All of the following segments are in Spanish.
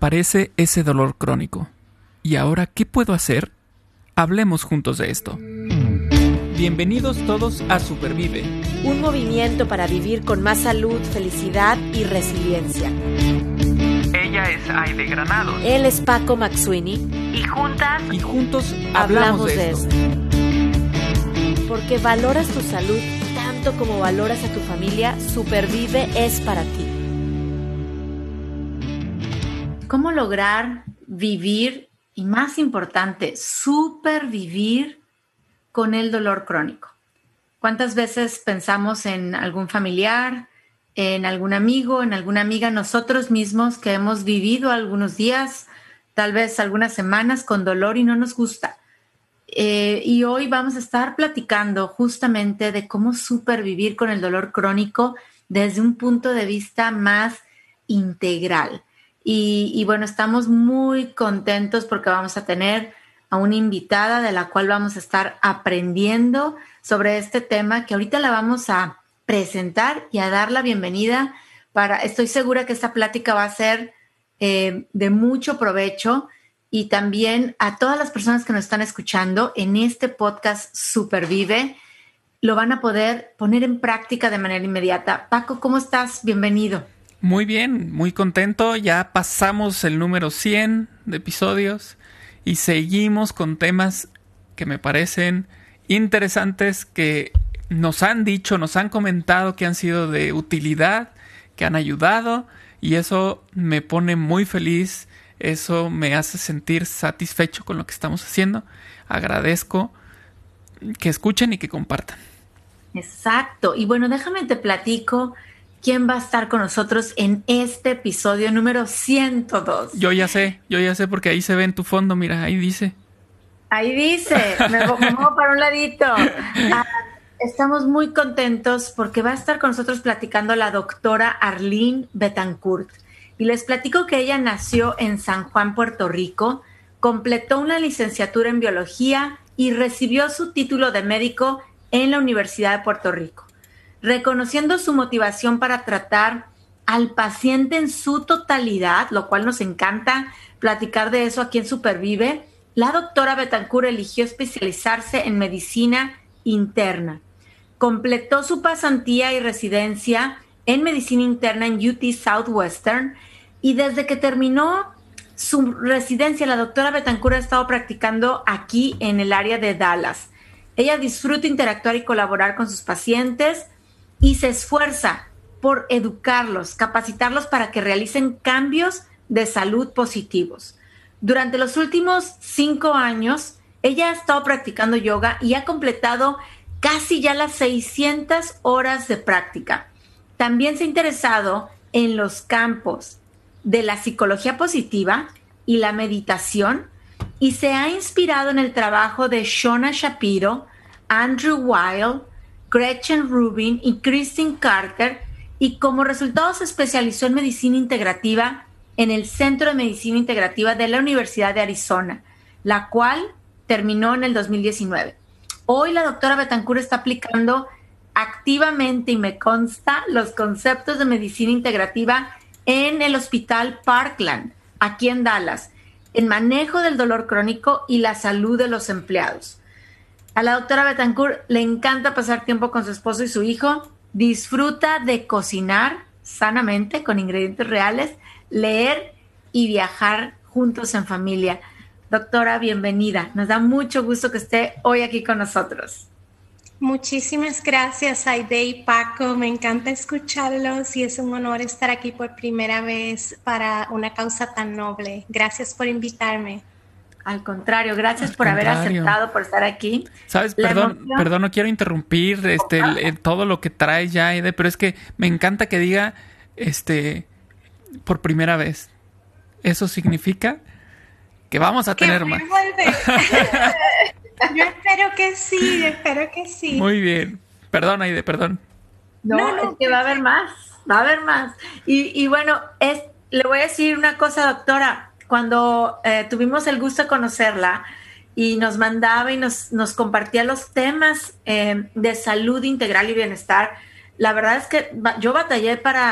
aparece ese dolor crónico. ¿Y ahora qué puedo hacer? Hablemos juntos de esto. Bienvenidos todos a Supervive. Un movimiento para vivir con más salud, felicidad y resiliencia. Ella es Aide Granados. Él es Paco Maxuini. Y juntos hablamos de esto. Porque valoras tu salud tanto como valoras a tu familia, Supervive es para ti. ¿Cómo lograr vivir y, más importante, supervivir con el dolor crónico? ¿Cuántas veces pensamos en algún familiar, en algún amigo, en alguna amiga, nosotros mismos que hemos vivido algunos días, tal vez algunas semanas con dolor y no nos gusta? Y hoy vamos a estar platicando justamente de cómo supervivir con el dolor crónico desde un punto de vista más integral. Y bueno, estamos muy contentos porque vamos a tener a una invitada de la cual vamos a estar aprendiendo sobre este tema, que ahorita la vamos a presentar y a dar la bienvenida. Estoy segura que esta plática va a ser de mucho provecho, y también a todas las personas que nos están escuchando en este podcast Supervive lo van a poder poner en práctica de manera inmediata. Paco, ¿cómo estás? Bienvenido. Muy bien, muy contento. Ya pasamos el número 100 de episodios y seguimos con temas que me parecen interesantes, que nos han dicho, nos han comentado que han sido de utilidad, que han ayudado, y eso me pone muy feliz. Eso me hace sentir satisfecho con lo que estamos haciendo. Agradezco que escuchen y que compartan. Exacto. Y bueno, déjame te platico quién va a estar con nosotros en este episodio número 102. Yo ya sé porque ahí se ve en tu fondo, mira, ahí dice. Ahí dice, me muevo para un ladito. Estamos muy contentos porque va a estar con nosotros platicando la doctora Arlene Betancourt. Y les platico que ella nació en San Juan, Puerto Rico, completó una licenciatura en biología y recibió su título de médico en la Universidad de Puerto Rico. Reconociendo su motivación para tratar al paciente en su totalidad, lo cual nos encanta platicar de eso aquí en Supervive, la doctora Betancourt eligió especializarse en medicina interna. Completó su pasantía y residencia en medicina interna en UT Southwestern, y desde que terminó su residencia, la doctora Betancourt ha estado practicando aquí en el área de Dallas. Ella disfruta interactuar y colaborar con sus pacientes y se esfuerza por educarlos, capacitarlos para que realicen cambios de salud positivos. Durante los últimos 5 años, ella ha estado practicando yoga y ha completado casi ya las 600 horas de práctica. También se ha interesado en los campos de la psicología positiva y la meditación, y se ha inspirado en el trabajo de Shona Shapiro, Andrew Weil, Gretchen Rubin y Christine Carter, y como resultado se especializó en medicina integrativa en el Centro de Medicina Integrativa de la Universidad de Arizona, la cual terminó en el 2019. Hoy la doctora Betancourt está aplicando activamente, y me consta, los conceptos de medicina integrativa en el Hospital Parkland, aquí en Dallas, en manejo del dolor crónico y la salud de los empleados. A la doctora Betancourt le encanta pasar tiempo con su esposo y su hijo, disfruta de cocinar sanamente con ingredientes reales, leer y viajar juntos en familia. Doctora, bienvenida. Nos da mucho gusto que esté hoy aquí con nosotros. Muchísimas gracias, Aide y Paco. Me encanta escucharlos y es un honor estar aquí por primera vez para una causa tan noble. Gracias por invitarme. Al contrario, gracias por haber aceptado, por estar aquí. Sabes, perdón, no quiero interrumpir todo lo que traes ya, Aide, pero es que me encanta que diga por primera vez. Eso significa que vamos a tener más. Yo espero que sí. Muy bien. Perdón, Aide, perdón. No, es que va a haber más. Y bueno, le voy a decir una cosa, doctora. Cuando tuvimos el gusto de conocerla y nos mandaba y nos compartía los temas de salud integral y bienestar, la verdad es que yo batallé para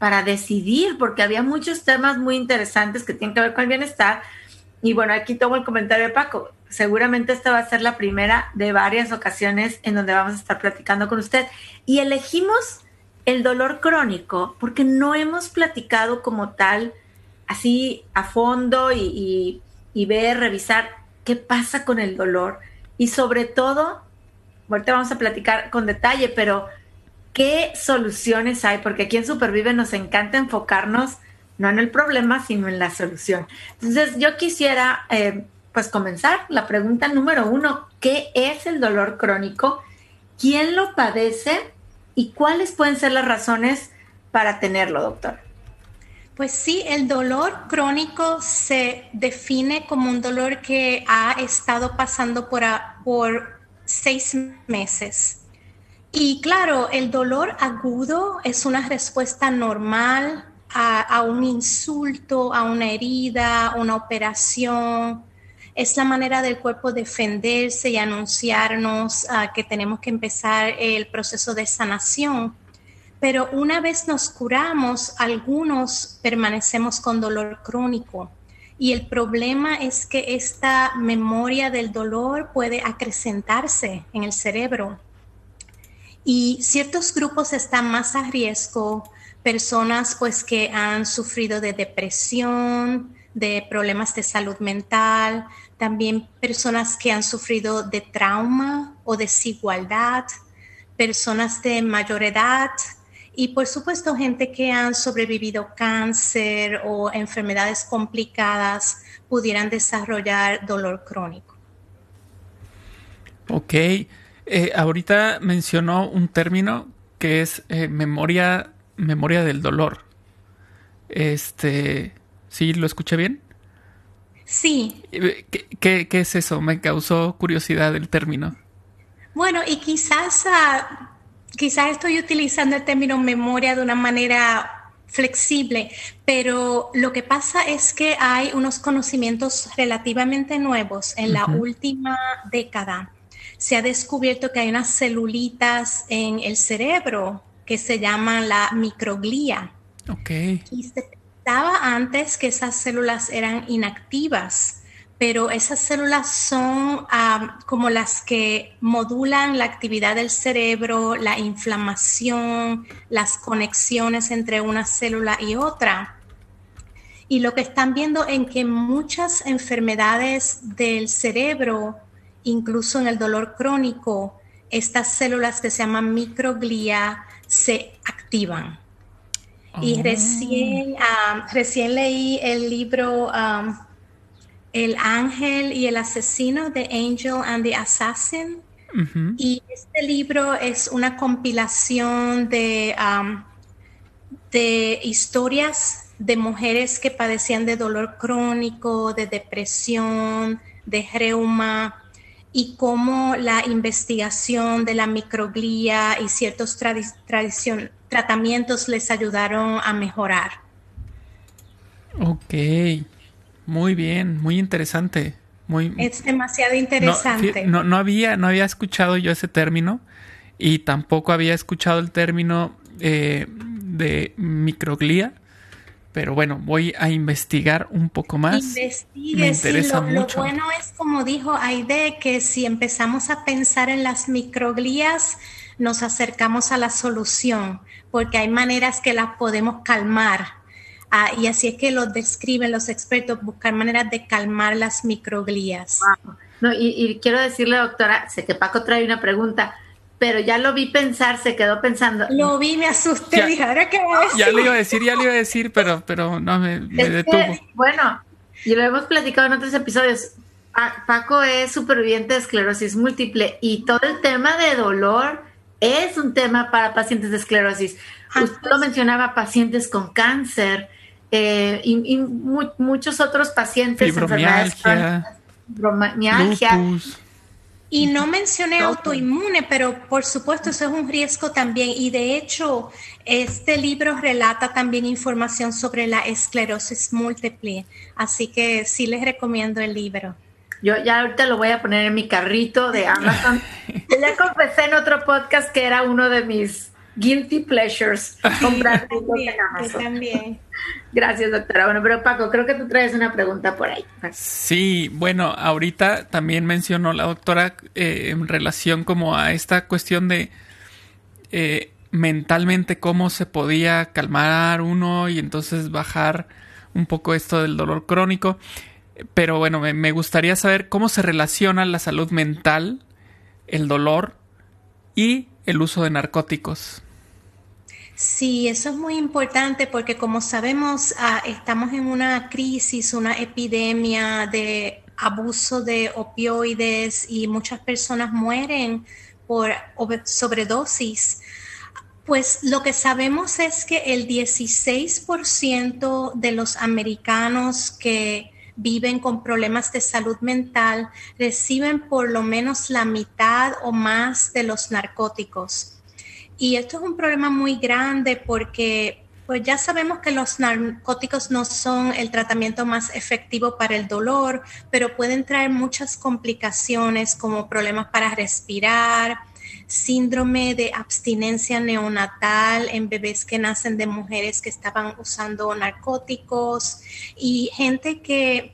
para decidir, porque había muchos temas muy interesantes que tienen que ver con el bienestar. Y bueno, aquí tomo el comentario de Paco. Seguramente esta va a ser la primera de varias ocasiones en donde vamos a estar platicando con usted. Y elegimos el dolor crónico porque no hemos platicado como tal, así a fondo y ver, revisar qué pasa con el dolor. Y sobre todo, ahorita vamos a platicar con detalle, pero ¿qué soluciones hay? Porque aquí en Supervive nos encanta enfocarnos no en el problema, sino en la solución. Entonces, yo quisiera pues comenzar la pregunta número 1. ¿Qué es el dolor crónico? ¿Quién lo padece? ¿Y cuáles pueden ser las razones para tenerlo, doctor? Pues sí, el dolor crónico se define como un dolor que ha estado pasando por 6 meses. Y claro, el dolor agudo es una respuesta normal a un insulto, a una herida, a una operación. Es la manera del cuerpo defenderse y anunciarnos que tenemos que empezar el proceso de sanación. Pero una vez nos curamos, algunos permanecemos con dolor crónico. Y el problema es que esta memoria del dolor puede acrecentarse en el cerebro. Y ciertos grupos están más a riesgo, personas pues que han sufrido de depresión, de problemas de salud mental, también personas que han sufrido de trauma o desigualdad, personas de mayor edad y por supuesto gente que han sobrevivido cáncer o enfermedades complicadas pudieran desarrollar dolor crónico. Ok. Ahorita mencionó un término que es memoria del dolor. ¿Sí lo escuché bien? Sí. ¿Qué es eso? Me causó curiosidad el término. Bueno, y quizás estoy utilizando el término memoria de una manera flexible, pero lo que pasa es que hay unos conocimientos relativamente nuevos en la última década. Se ha descubierto que hay unas celulitas en el cerebro que se llaman la microglía. Okay. Y se pensaba antes que esas células eran inactivas, pero esas células son como las que modulan la actividad del cerebro, la inflamación, las conexiones entre una célula y otra. Y lo que están viendo es que muchas enfermedades del cerebro, incluso en el dolor crónico, estas células que se llaman microglía se activan. Y recién leí el libro El Ángel y el Asesino, The Angel and the Assassin. Y este libro es una compilación de historias de mujeres que padecían de dolor crónico, de depresión, de reuma, y cómo la investigación de la microglía y ciertos tratamientos les ayudaron a mejorar. Ok, muy bien, muy interesante. Es demasiado interesante. No había escuchado yo ese término y tampoco había escuchado el término de microglía. Pero bueno, voy a investigar un poco más. Investigue, me interesa mucho. Lo bueno es, como dijo Aide, que si empezamos a pensar en las microglías, nos acercamos a la solución, porque hay maneras que las podemos calmar. Y así es que lo describen los expertos, buscar maneras de calmar las microglías. Wow. No, y quiero decirle, doctora, sé que Paco trae una pregunta, pero ya lo vi pensar, se quedó pensando. Lo vi, me asusté, dije, ¿ahora qué va a decir? Ya le iba a decir, pero no me detuvo. Bueno, y lo hemos platicado en otros episodios. Paco es superviviente de esclerosis múltiple y todo el tema de dolor es un tema para pacientes de esclerosis. Usted lo mencionaba, pacientes con cáncer y muchos otros pacientes, fibromialgia, lupus. Y no mencioné autoinmune, pero por supuesto eso es un riesgo también. Y de hecho, este libro relata también información sobre la esclerosis múltiple. Así que sí les recomiendo el libro. Yo ya ahorita lo voy a poner en mi carrito de Amazon. Yo ya confesé en otro podcast que era uno de mis guilty pleasures comprar libros en Amazon. Yo también. Gracias, doctora. Bueno, pero Paco, creo que tú traes una pregunta por ahí. Sí, bueno, ahorita también mencionó la doctora en relación como a esta cuestión de mentalmente cómo se podía calmar uno y entonces bajar un poco esto del dolor crónico. Pero bueno, me gustaría saber cómo se relaciona la salud mental, el dolor y el uso de narcóticos. Sí, eso es muy importante porque como sabemos, estamos en una crisis, una epidemia de abuso de opioides y muchas personas mueren por sobredosis. Pues lo que sabemos es que el 16% de los americanos que viven con problemas de salud mental reciben por lo menos la mitad o más de los narcóticos. Y esto es un problema muy grande porque pues ya sabemos que los narcóticos no son el tratamiento más efectivo para el dolor, pero pueden traer muchas complicaciones como problemas para respirar, síndrome de abstinencia neonatal en bebés que nacen de mujeres que estaban usando narcóticos y gente que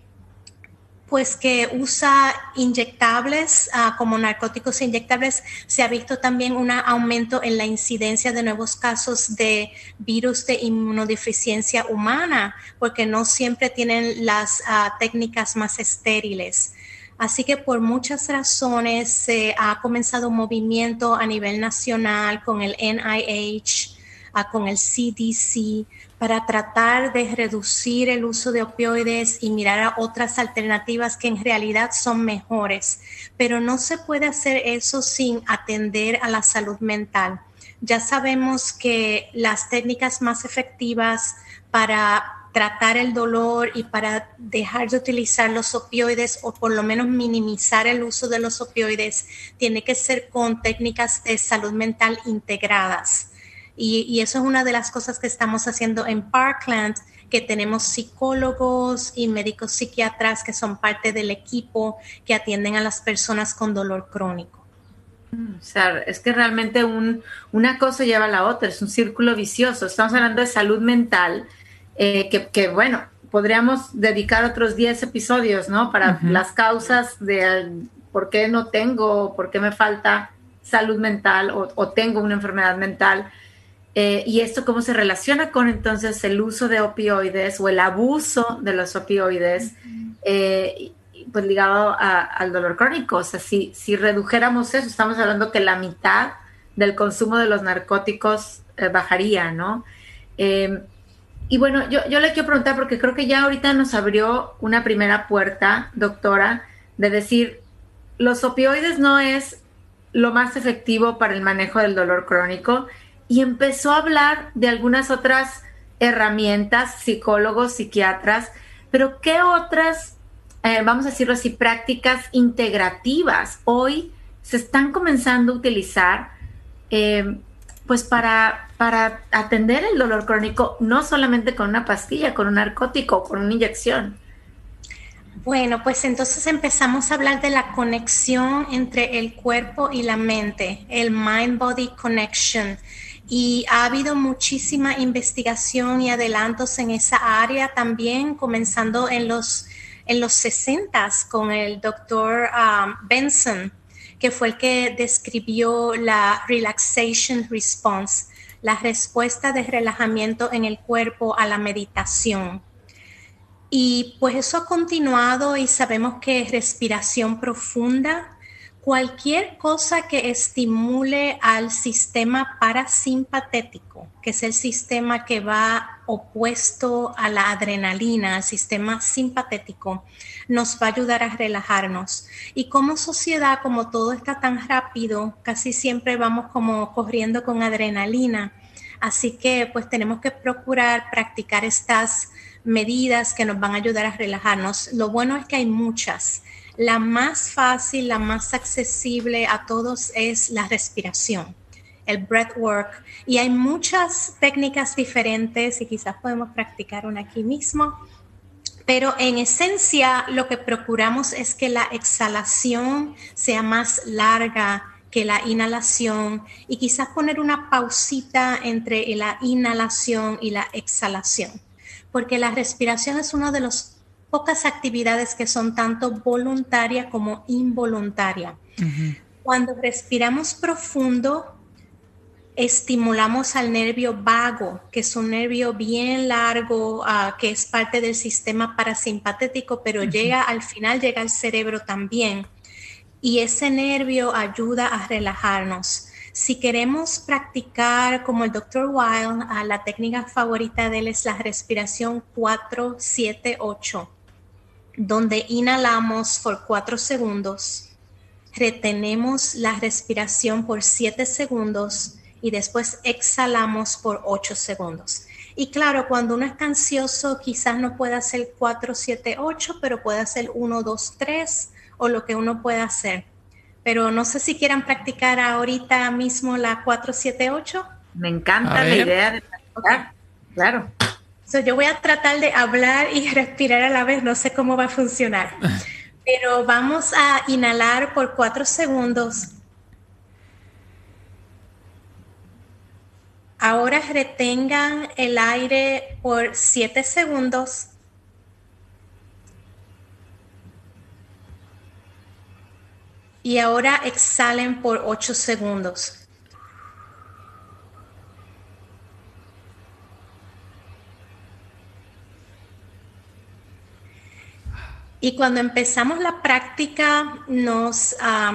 usa inyectables como narcóticos inyectables. Se ha visto también un aumento en la incidencia de nuevos casos de virus de inmunodeficiencia humana, porque no siempre tienen las técnicas más estériles. Así que por muchas razones se ha comenzado un movimiento a nivel nacional con el NIH, con el CDC, para tratar de reducir el uso de opioides y mirar a otras alternativas que en realidad son mejores. Pero no se puede hacer eso sin atender a la salud mental. Ya sabemos que las técnicas más efectivas para tratar el dolor y para dejar de utilizar los opioides o por lo menos minimizar el uso de los opioides tiene que ser con técnicas de salud mental integradas. Y eso es una de las cosas que estamos haciendo en Parkland, que tenemos psicólogos y médicos psiquiatras que son parte del equipo que atienden a las personas con dolor crónico. O sea, es que realmente una cosa lleva a la otra, es un círculo vicioso. Estamos hablando de salud mental, que bueno, podríamos dedicar otros 10 episodios, ¿no? Para las causas de por qué no tengo, por qué me falta salud mental o tengo una enfermedad mental. Y esto cómo se relaciona con entonces el uso de opioides o el abuso de los opioides, pues ligado al dolor crónico. O sea, si redujéramos eso, estamos hablando que la mitad del consumo de los narcóticos bajaría, ¿no? Y bueno, yo le quiero preguntar, porque creo que ya ahorita nos abrió una primera puerta, doctora, de decir, los opioides no es lo más efectivo para el manejo del dolor crónico, y empezó a hablar de algunas otras herramientas, psicólogos, psiquiatras, pero ¿qué otras, vamos a decirlo así, prácticas integrativas hoy se están comenzando a utilizar pues para atender el dolor crónico, no solamente con una pastilla, con un narcótico, con una inyección? Bueno, pues entonces empezamos a hablar de la conexión entre el cuerpo y la mente, el mind-body connection. Y ha habido muchísima investigación y adelantos en esa área también, comenzando en los 60s con el doctor Benson, que fue el que describió la relaxation response, la respuesta de relajamiento en el cuerpo a la meditación. Y pues eso ha continuado y sabemos que respiración profunda, cualquier cosa que estimule al sistema parasimpatético, que es el sistema que va opuesto a la adrenalina, al sistema simpatético, nos va a ayudar a relajarnos. Y como sociedad, como todo está tan rápido, casi siempre vamos como corriendo con adrenalina. Así que pues tenemos que procurar practicar estas medidas que nos van a ayudar a relajarnos. Lo bueno es que hay muchas. La más fácil, la más accesible a todos es la respiración, el breathwork. Y hay muchas técnicas diferentes y quizás podemos practicar una aquí mismo. Pero en esencia lo que procuramos es que la exhalación sea más larga que la inhalación y quizás poner una pausita entre la inhalación y la exhalación, porque la respiración es una de las pocas actividades que son tanto voluntaria como involuntaria. Cuando respiramos profundo, estimulamos al nervio vago, que es un nervio bien largo, que es parte del sistema parasimpatético, pero al final llega al cerebro también. Y ese nervio ayuda a relajarnos. Si queremos practicar, como el Dr. Weil, la técnica favorita de él es la respiración 4-7-8, donde inhalamos por 4 segundos, retenemos la respiración por 7 segundos y después exhalamos por 8 segundos. Y claro, cuando uno está ansioso, quizás no pueda hacer 4-7-8, pero puede hacer 1-2-3 o lo que uno pueda hacer. Pero no sé si quieran practicar ahorita mismo la 4-7-8. Me encanta la idea de practicar. Claro. Yo voy a tratar de hablar y respirar a la vez. No sé cómo va a funcionar. Pero vamos a inhalar por 4 segundos. Ahora retengan el aire por 7 segundos. Y ahora exhalen por 8 segundos. Y cuando empezamos la práctica, nos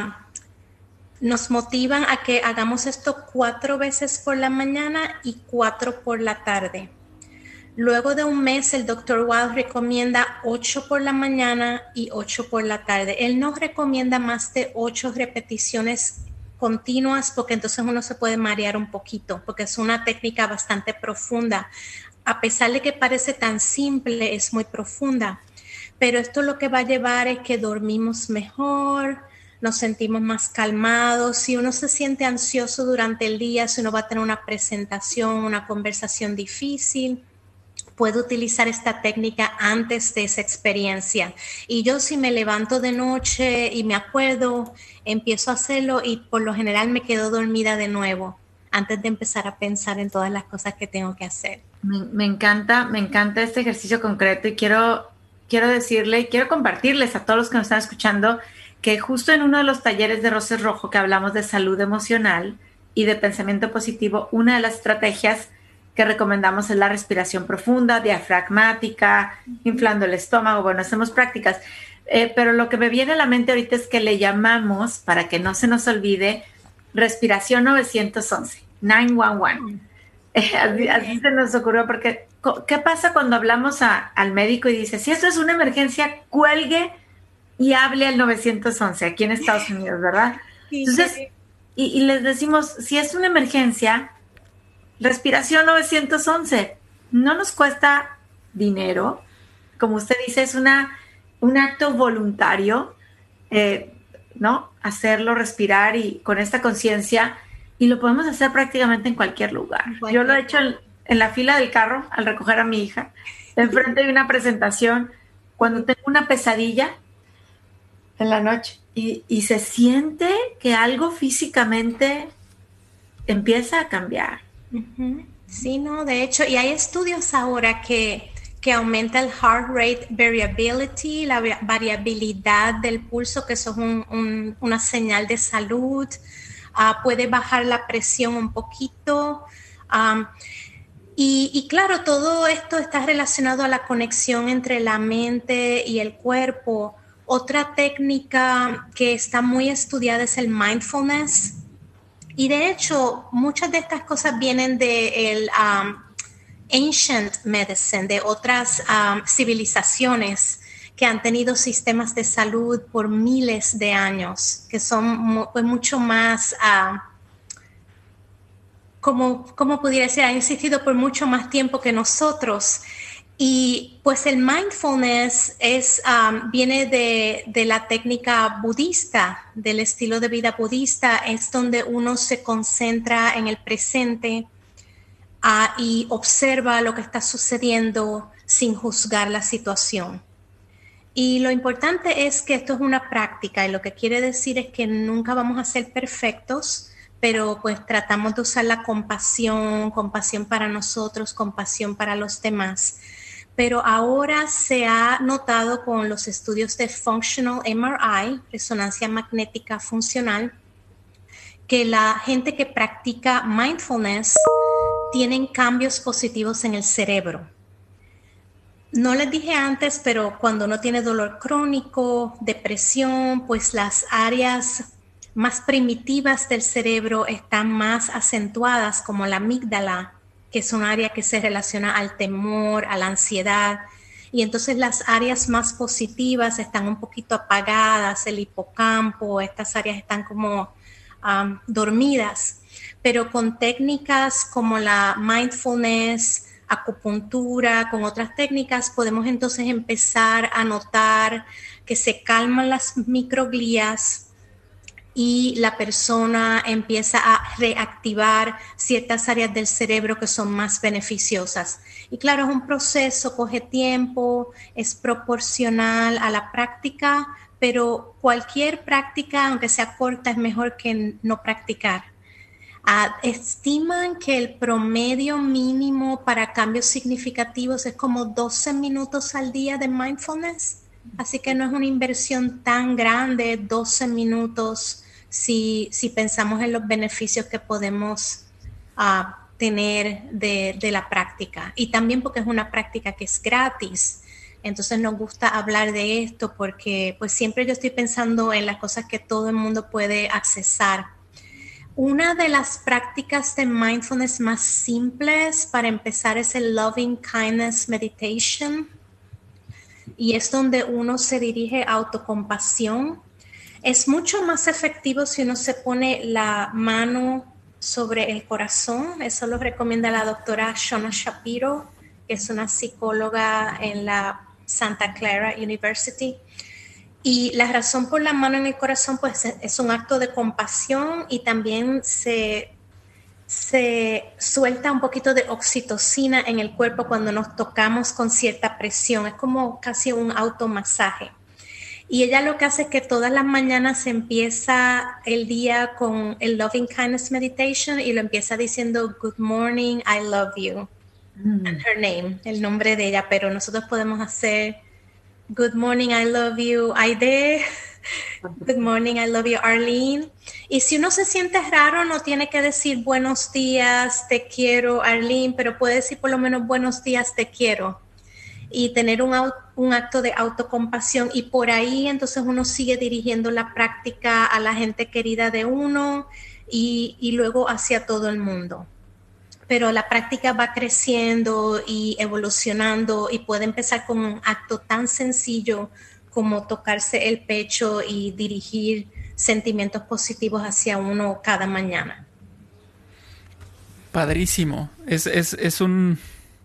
motivan a que hagamos esto 4 veces por la mañana y 4 por la tarde. Luego de un mes, el Dr. Weil recomienda 8 por la mañana y 8 por la tarde. Él no recomienda más de 8 repeticiones continuas porque entonces uno se puede marear un poquito, porque es una técnica bastante profunda. A pesar de que parece tan simple, es muy profunda. Pero esto lo que va a llevar es que dormimos mejor, nos sentimos más calmados. Si uno se siente ansioso durante el día, si uno va a tener una presentación, una conversación difícil, puedo utilizar esta técnica antes de esa experiencia. Y yo si me levanto de noche y me acuerdo, empiezo a hacerlo y por lo general me quedo dormida de nuevo antes de empezar a pensar en todas las cosas que tengo que hacer. Me encanta este ejercicio concreto y quiero compartirles a todos los que nos están escuchando que justo en uno de los talleres de Roses Rojo que hablamos de salud emocional y de pensamiento positivo, una de las estrategias que recomendamos es la respiración profunda, diafragmática, inflando el estómago. Bueno, hacemos prácticas. Pero lo que me viene a la mente ahorita es que le llamamos, para que no se nos olvide, respiración 911, 911. Así se nos ocurrió, porque ¿qué pasa cuando hablamos al médico y dice, si esto es una emergencia, cuelgue y hable al 911 aquí en Estados Unidos, ¿verdad? Sí, entonces, sí. Y les decimos, si es una emergencia, respiración 911, no nos cuesta dinero, como usted dice, es un acto voluntario, ¿no? Hacerlo, respirar y con esta conciencia, y lo podemos hacer prácticamente en cualquier lugar. Yo lo he hecho en la fila del carro al recoger a mi hija, enfrente de una presentación, cuando tengo una pesadilla en la noche, y se siente que algo físicamente empieza a cambiar. Sí, no, de hecho, y hay estudios ahora que aumenta el heart rate variability, la variabilidad del pulso, que eso es una señal de salud. Puede bajar la presión un poquito. Y claro, todo esto está relacionado a la conexión entre la mente y el cuerpo. Otra técnica que está muy estudiada es el mindfulness. Y de hecho, muchas de estas cosas vienen del ancient medicine, de otras civilizaciones que han tenido sistemas de salud por miles de años, que son mucho más, como pudiera decir, han existido por mucho más tiempo que nosotros. Y pues el mindfulness viene de la técnica budista, del estilo de vida budista, es donde uno se concentra en el presente y observa lo que está sucediendo sin juzgar la situación. Y lo importante es que esto es una práctica y lo que quiere decir es que nunca vamos a ser perfectos, pero pues tratamos de usar la compasión para nosotros, compasión para los demás. Pero ahora se ha notado con los estudios de Functional MRI, resonancia magnética funcional, que la gente que practica mindfulness tienen cambios positivos en el cerebro. No les dije antes, pero cuando uno tiene dolor crónico, depresión, pues las áreas más primitivas del cerebro están más acentuadas, como la amígdala, que es un área que se relaciona al temor, a la ansiedad. Y entonces las áreas más positivas están un poquito apagadas, el hipocampo, estas áreas están como dormidas. Pero con técnicas como la mindfulness, acupuntura, con otras técnicas, podemos entonces empezar a notar que se calman las microglías y la persona empieza a reactivar ciertas áreas del cerebro que son más beneficiosas. Y claro, es un proceso, coge tiempo, es proporcional a la práctica, pero cualquier práctica, aunque sea corta, es mejor que no practicar. Estiman que el promedio mínimo para cambios significativos es como 12 minutos al día de mindfulness, así que no es una inversión tan grande, 12 minutos, si pensamos en los beneficios que podemos tener de la práctica. Y también porque es una práctica que es gratis. Entonces nos gusta hablar de esto porque pues siempre yo estoy pensando en las cosas que todo el mundo puede accesar. Una de las prácticas de mindfulness más simples para empezar es el Loving Kindness Meditation, y es donde uno se dirige a autocompasión. Es mucho más efectivo si uno se pone la mano sobre el corazón. Eso lo recomienda la doctora Shona Shapiro, que es una psicóloga en la Santa Clara University. Y la razón por la mano en el corazón pues es un acto de compasión, y también se suelta un poquito de oxitocina en el cuerpo cuando nos tocamos con cierta presión. Es como casi un automasaje. Y ella lo que hace es que todas las mañanas empieza el día con el Loving Kindness Meditation y lo empieza diciendo Good morning, I love you. And her name, el nombre de ella, pero nosotros podemos hacer Good morning, I love you, Aide. Good morning, I love you, Arlene. Y si uno se siente raro, no tiene que decir buenos días, te quiero, Arlene, pero puede decir por lo menos buenos días, te quiero. Y tener un acto de autocompasión. Y por ahí entonces uno sigue dirigiendo la práctica a la gente querida de uno y luego hacia todo el mundo. Pero la práctica va creciendo y evolucionando y puede empezar con un acto tan sencillo como tocarse el pecho y dirigir sentimientos positivos hacia uno cada mañana. Padrísimo. Es un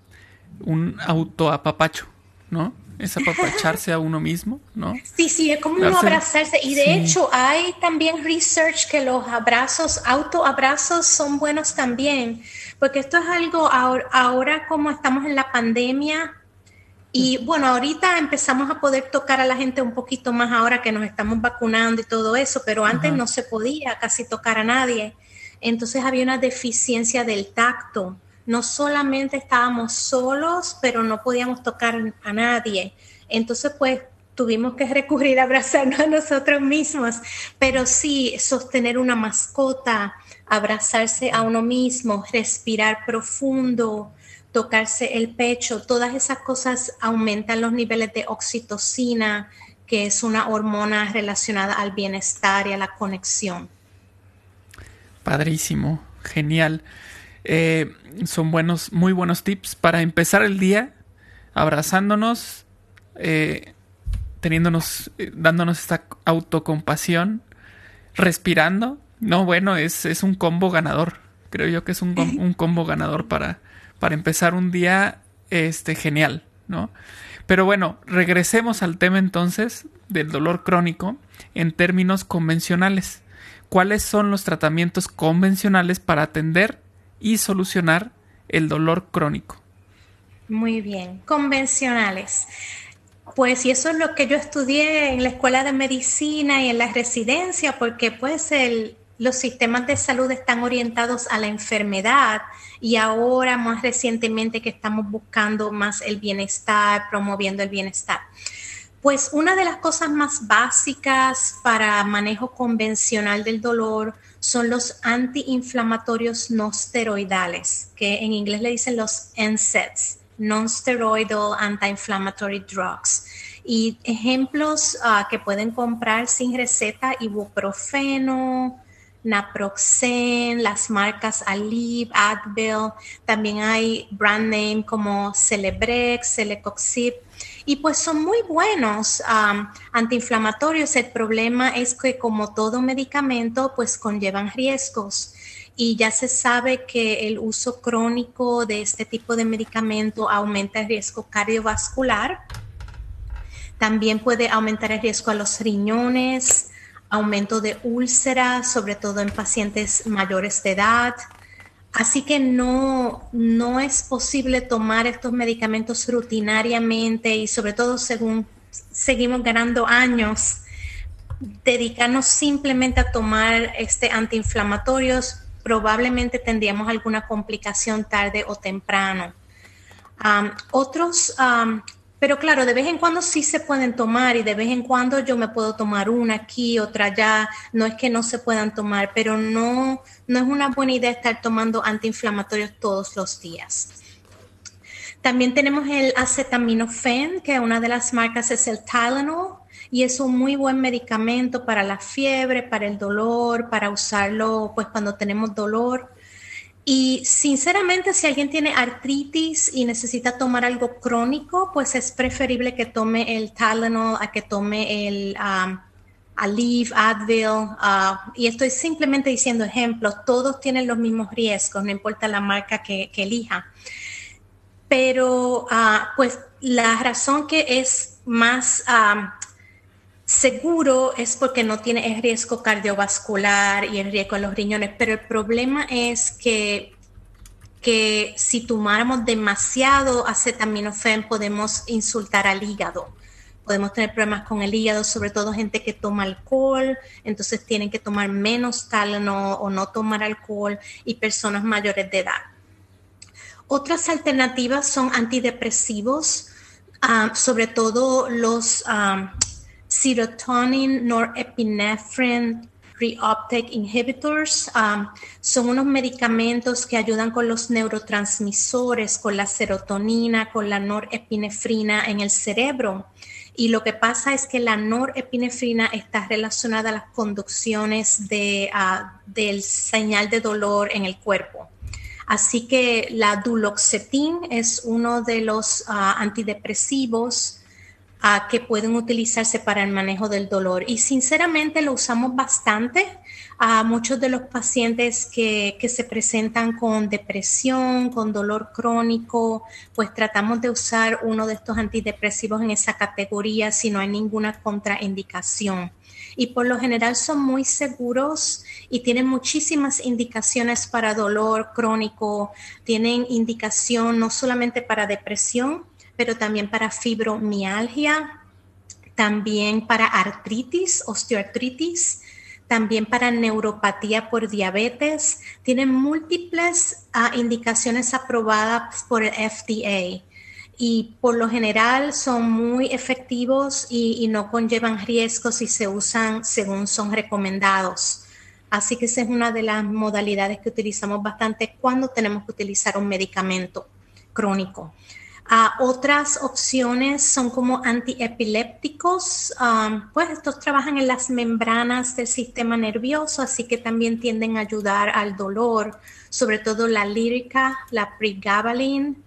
autoapapacho, ¿no? Es apapacharse a uno mismo, ¿no? Sí, es como uno abrazarse. Y de hecho hay también research que los autoabrazos son buenos también. Porque esto es algo ahora como estamos en la pandemia. Y bueno, ahorita empezamos a poder tocar a la gente un poquito más ahora que nos estamos vacunando y todo eso. Pero antes no se podía casi tocar a nadie. Entonces había una deficiencia del tacto. No solamente estábamos solos, pero no podíamos tocar a nadie. Entonces, pues, tuvimos que recurrir a abrazarnos a nosotros mismos. Pero sí, sostener una mascota, abrazarse a uno mismo, respirar profundo, tocarse el pecho, todas esas cosas aumentan los niveles de oxitocina, que es una hormona relacionada al bienestar y a la conexión. Padrísimo, genial. Son muy buenos tips para empezar el día abrazándonos, dándonos esta autocompasión, respirando. No, bueno, es un combo ganador. Creo yo que es un combo ganador para empezar un día genial, ¿no? Pero bueno, regresemos al tema entonces del dolor crónico en términos convencionales. ¿Cuáles son los tratamientos convencionales para atender y solucionar el dolor crónico? Muy bien, convencionales. Pues, y eso es lo que yo estudié en la escuela de medicina y en la residencia, porque pues los sistemas de salud están orientados a la enfermedad y ahora más recientemente que estamos buscando más el bienestar, promoviendo el bienestar. Pues una de las cosas más básicas para manejo convencional del dolor son los antiinflamatorios no esteroidales, que en inglés le dicen los NSAIDs, Non-Steroidal Anti-Inflammatory Drugs. Y ejemplos que pueden comprar sin receta: ibuprofeno, naproxen, las marcas Aleve, Advil. También hay brand name como Celebrex, Celecoxib. Y pues son muy buenos antiinflamatorios. El problema es que, como todo medicamento, pues conllevan riesgos. Y ya se sabe que el uso crónico de este tipo de medicamento aumenta el riesgo cardiovascular. También puede aumentar el riesgo a los riñones, aumento de úlceras, sobre todo en pacientes mayores de edad. Así que no es posible tomar estos medicamentos rutinariamente y, sobre todo, según seguimos ganando años, dedicarnos simplemente a tomar antiinflamatorios. Probablemente tendríamos alguna complicación tarde o temprano. Pero claro, de vez en cuando sí se pueden tomar, y de vez en cuando yo me puedo tomar una aquí, otra allá. No es que no se puedan tomar, pero no es una buena idea estar tomando antiinflamatorios todos los días. También tenemos el acetaminofén, que una de las marcas es el Tylenol, y es un muy buen medicamento para la fiebre, para el dolor, para usarlo pues cuando tenemos dolor. Y sinceramente, si alguien tiene artritis y necesita tomar algo crónico, pues es preferible que tome el Tylenol a que tome el Aleve, Advil. Y estoy simplemente diciendo ejemplos. Todos tienen los mismos riesgos, no importa la marca que elija. Pero pues la razón que es más seguro es porque no tiene el riesgo cardiovascular y el riesgo en los riñones. Pero el problema es que si tomáramos demasiado acetaminofén podemos insultar al hígado. Podemos tener problemas con el hígado, sobre todo gente que toma alcohol, entonces tienen que tomar menos Tylenol o no tomar alcohol, y personas mayores de edad. Otras alternativas son antidepresivos, sobre todo los serotonin, norepinephrine, reuptake inhibitors. Son unos medicamentos que ayudan con los neurotransmisores, con la serotonina, con la norepinefrina en el cerebro. Y lo que pasa es que la norepinefrina está relacionada a las conducciones del señal de dolor en el cuerpo. Así que la duloxetin es uno de los antidepresivos que pueden utilizarse para el manejo del dolor. Y sinceramente lo usamos bastante. Muchos de los pacientes que se presentan con depresión, con dolor crónico, pues tratamos de usar uno de estos antidepresivos en esa categoría si no hay ninguna contraindicación. Y por lo general son muy seguros y tienen muchísimas indicaciones para dolor crónico. Tienen indicación no solamente para depresión, pero también para fibromialgia, también para artritis, osteoartritis, también para neuropatía por diabetes. Tienen múltiples indicaciones aprobadas por el FDA. Y por lo general son muy efectivos y no conllevan riesgos y se usan según son recomendados. Así que esa es una de las modalidades que utilizamos bastante cuando tenemos que utilizar un medicamento crónico. Otras opciones son como antiepilépticos. Pues estos trabajan en las membranas del sistema nervioso, así que también tienden a ayudar al dolor, sobre todo la Lyrica, la Pregabalin.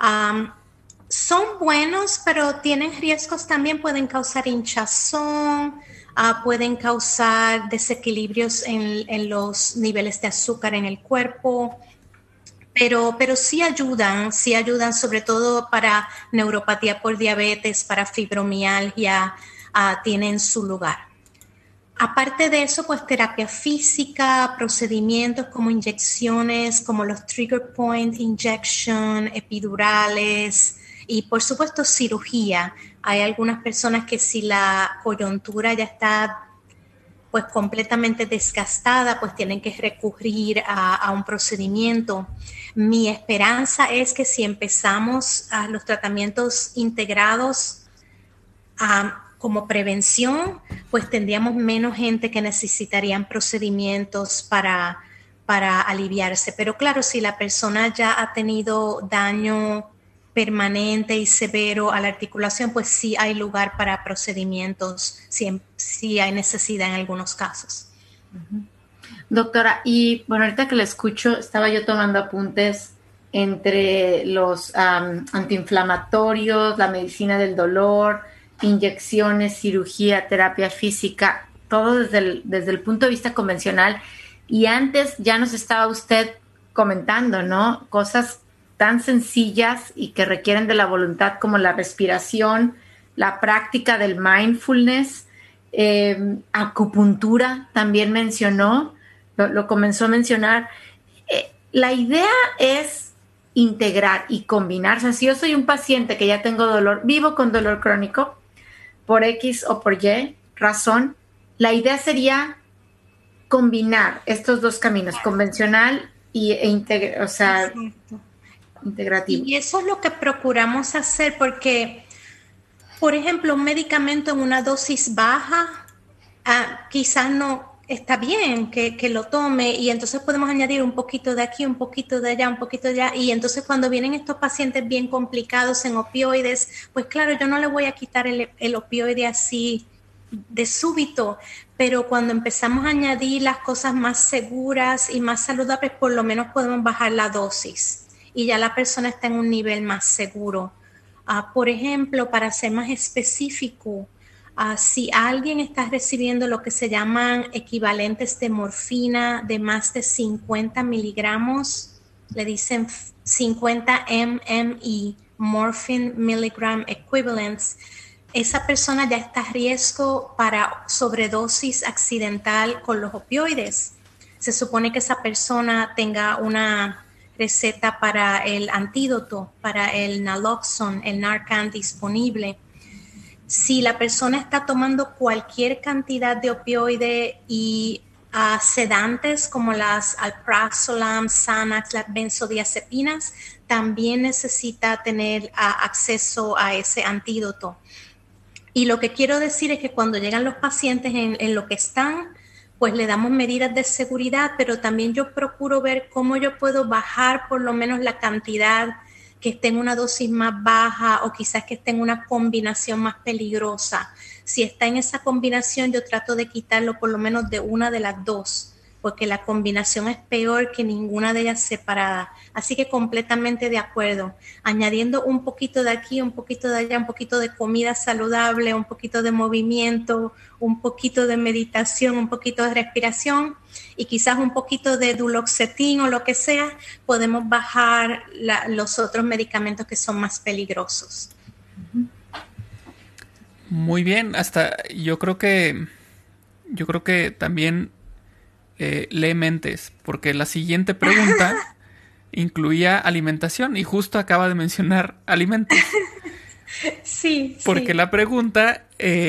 Son buenos, pero tienen riesgos también. Pueden causar hinchazón, pueden causar desequilibrios en los niveles de azúcar en el cuerpo, pero sí ayudan sobre todo para neuropatía por diabetes, para fibromialgia, tienen su lugar. Aparte de eso, pues terapia física, procedimientos como inyecciones, como los trigger point injection, epidurales, Y por supuesto cirugía. Hay algunas personas que si la coyuntura ya está pues completamente desgastada, pues tienen que recurrir a un procedimiento. Mi esperanza es que si empezamos los tratamientos integrados como prevención, pues tendríamos menos gente que necesitarían procedimientos para aliviarse. Pero claro, si la persona ya ha tenido daño permanente y severo a la articulación, pues sí hay lugar para procedimientos, sí hay necesidad en algunos casos. Doctora, y bueno, ahorita que la escucho, estaba yo tomando apuntes entre los antiinflamatorios, la medicina del dolor, inyecciones, cirugía, terapia física, todo desde el punto de vista convencional. Y antes ya nos estaba usted comentando, ¿no? Cosas tan sencillas y que requieren de la voluntad como la respiración, la práctica del mindfulness, acupuntura también mencionó, lo comenzó a mencionar. La idea es integrar y combinar. O sea, si yo soy un paciente que ya tengo dolor, vivo con dolor crónico, por X o por Y razón, la idea sería combinar estos dos caminos, convencional o sea, integrativo. Y eso es lo que procuramos hacer porque, por ejemplo, un medicamento en una dosis baja quizás no está bien que lo tome y entonces podemos añadir un poquito de aquí, un poquito de allá, un poquito de allá y entonces cuando vienen estos pacientes bien complicados en opioides, pues claro, yo no le voy a quitar el opioide así de súbito, pero cuando empezamos a añadir las cosas más seguras y más saludables, por lo menos podemos bajar la dosis y ya la persona está en un nivel más seguro. Por ejemplo, para ser más específico, si alguien está recibiendo lo que se llaman equivalentes de morfina de más de 50 miligramos, le dicen 50 MME, Morphine Milligram Equivalents, esa persona ya está a riesgo para sobredosis accidental con los opioides. Se supone que esa persona tenga una receta para el antídoto, para el naloxone, el Narcan disponible. Si la persona está tomando cualquier cantidad de opioide y sedantes como las alprazolam, Xanax, las benzodiazepinas, también necesita tener acceso a ese antídoto. Y lo que quiero decir es que cuando llegan los pacientes en lo que están, pues le damos medidas de seguridad, pero también yo procuro ver cómo yo puedo bajar por lo menos la cantidad que esté en una dosis más baja o quizás que esté en una combinación más peligrosa. Si está en esa combinación, yo trato de quitarlo por lo menos de una de las dos, porque la combinación es peor que ninguna de ellas separada. Así que completamente de acuerdo. Añadiendo un poquito de aquí, un poquito de allá, un poquito de comida saludable, un poquito de movimiento, un poquito de meditación, un poquito de respiración y quizás un poquito de duloxetin o lo que sea, podemos bajar los otros medicamentos que son más peligrosos. Muy bien, hasta yo creo que también lee mentes, porque la siguiente pregunta incluía alimentación y justo acaba de mencionar alimentos. Sí. Porque la pregunta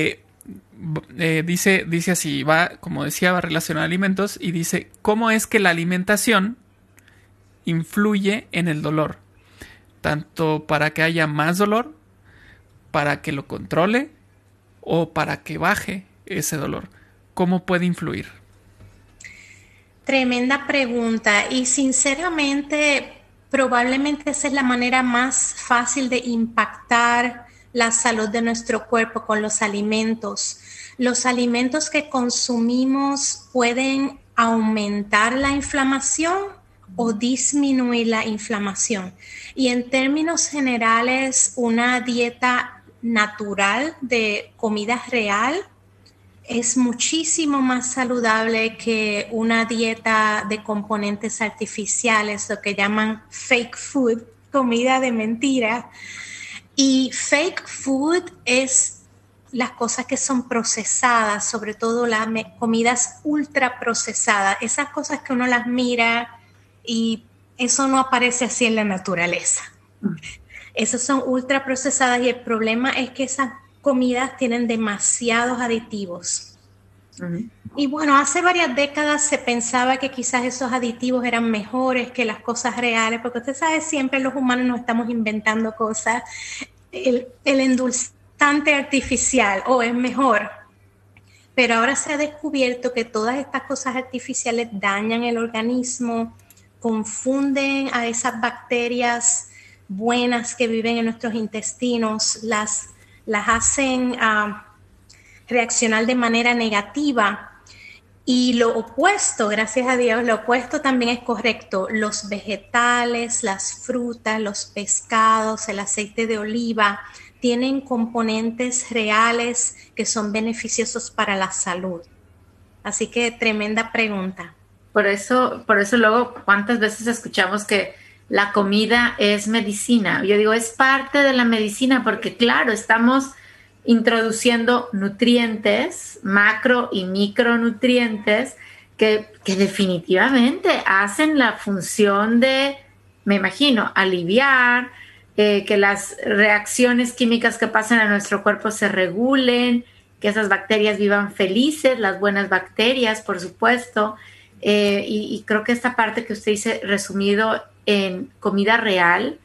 dice así, como decía, va relacionada a alimentos y dice, ¿cómo es que la alimentación influye en el dolor? Tanto para que haya más dolor, para que lo controle o para que baje ese dolor. ¿Cómo puede influir? Tremenda pregunta y sinceramente probablemente esa es la manera más fácil de impactar la salud de nuestro cuerpo con los alimentos. Los alimentos que consumimos pueden aumentar la inflamación o disminuir la inflamación. Y en términos generales, una dieta natural de comida real es muchísimo más saludable que una dieta de componentes artificiales, lo que llaman fake food, comida de mentira. Y fake food es las cosas que son procesadas, sobre todo las comidas ultra procesadas, esas cosas que uno las mira y eso no aparece así en la naturaleza. Esas son ultraprocesadas y el problema es que esas comidas tienen demasiados aditivos. Uh-huh. Y bueno, hace varias décadas se pensaba que quizás esos aditivos eran mejores que las cosas reales, porque usted sabe, siempre los humanos nos estamos inventando cosas. El endulzante artificial, es mejor. Pero ahora se ha descubierto que todas estas cosas artificiales dañan el organismo, confunden a esas bacterias buenas que viven en nuestros intestinos, las hacen reaccionar de manera negativa. Y lo opuesto, gracias a Dios, lo opuesto también es correcto. Los vegetales, las frutas, los pescados, el aceite de oliva tienen componentes reales que son beneficiosos para la salud. Así que tremenda pregunta. Por eso luego, ¿cuántas veces escuchamos que la comida es medicina? Yo digo, es parte de la medicina porque, claro, estamos introduciendo nutrientes, macro y micronutrientes, que definitivamente hacen la función de, me imagino, aliviar, que las reacciones químicas que pasan a nuestro cuerpo se regulen, que esas bacterias vivan felices, las buenas bacterias, por supuesto. Y creo que esta parte que usted dice resumido en comida real,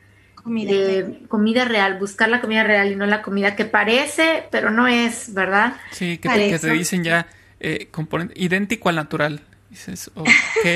comida real, buscar la comida real y no la comida que parece, pero no es, ¿verdad? Sí, que te dicen ya componente idéntico al natural. Dices, ok.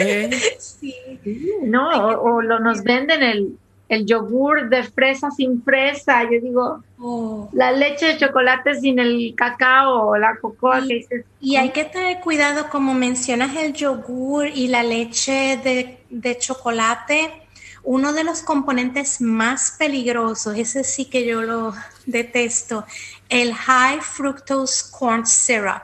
Sí. No, o nos venden el yogur de fresa sin fresa. Yo digo, la leche de chocolate sin el cacao o la cocoa. Y hay que tener cuidado, como mencionas el yogur y la leche de chocolate. Uno de los componentes más peligrosos, ese sí que yo lo detesto, el high fructose corn syrup.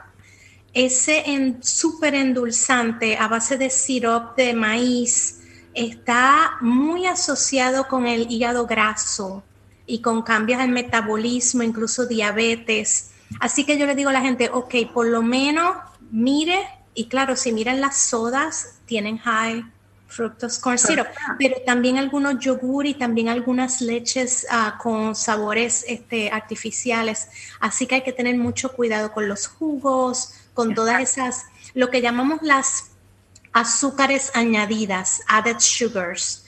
Ese súper endulzante a base de sirope de maíz está muy asociado con el hígado graso y con cambios al metabolismo, incluso diabetes. Así que yo le digo a la gente, ok, por lo menos mire, y claro, si miran las sodas, tienen high fructose corn syrup, pero también algunos yogur y también algunas leches con sabores artificiales. Así que hay que tener mucho cuidado con los jugos, con todas esas, lo que llamamos las azúcares añadidas, added sugars.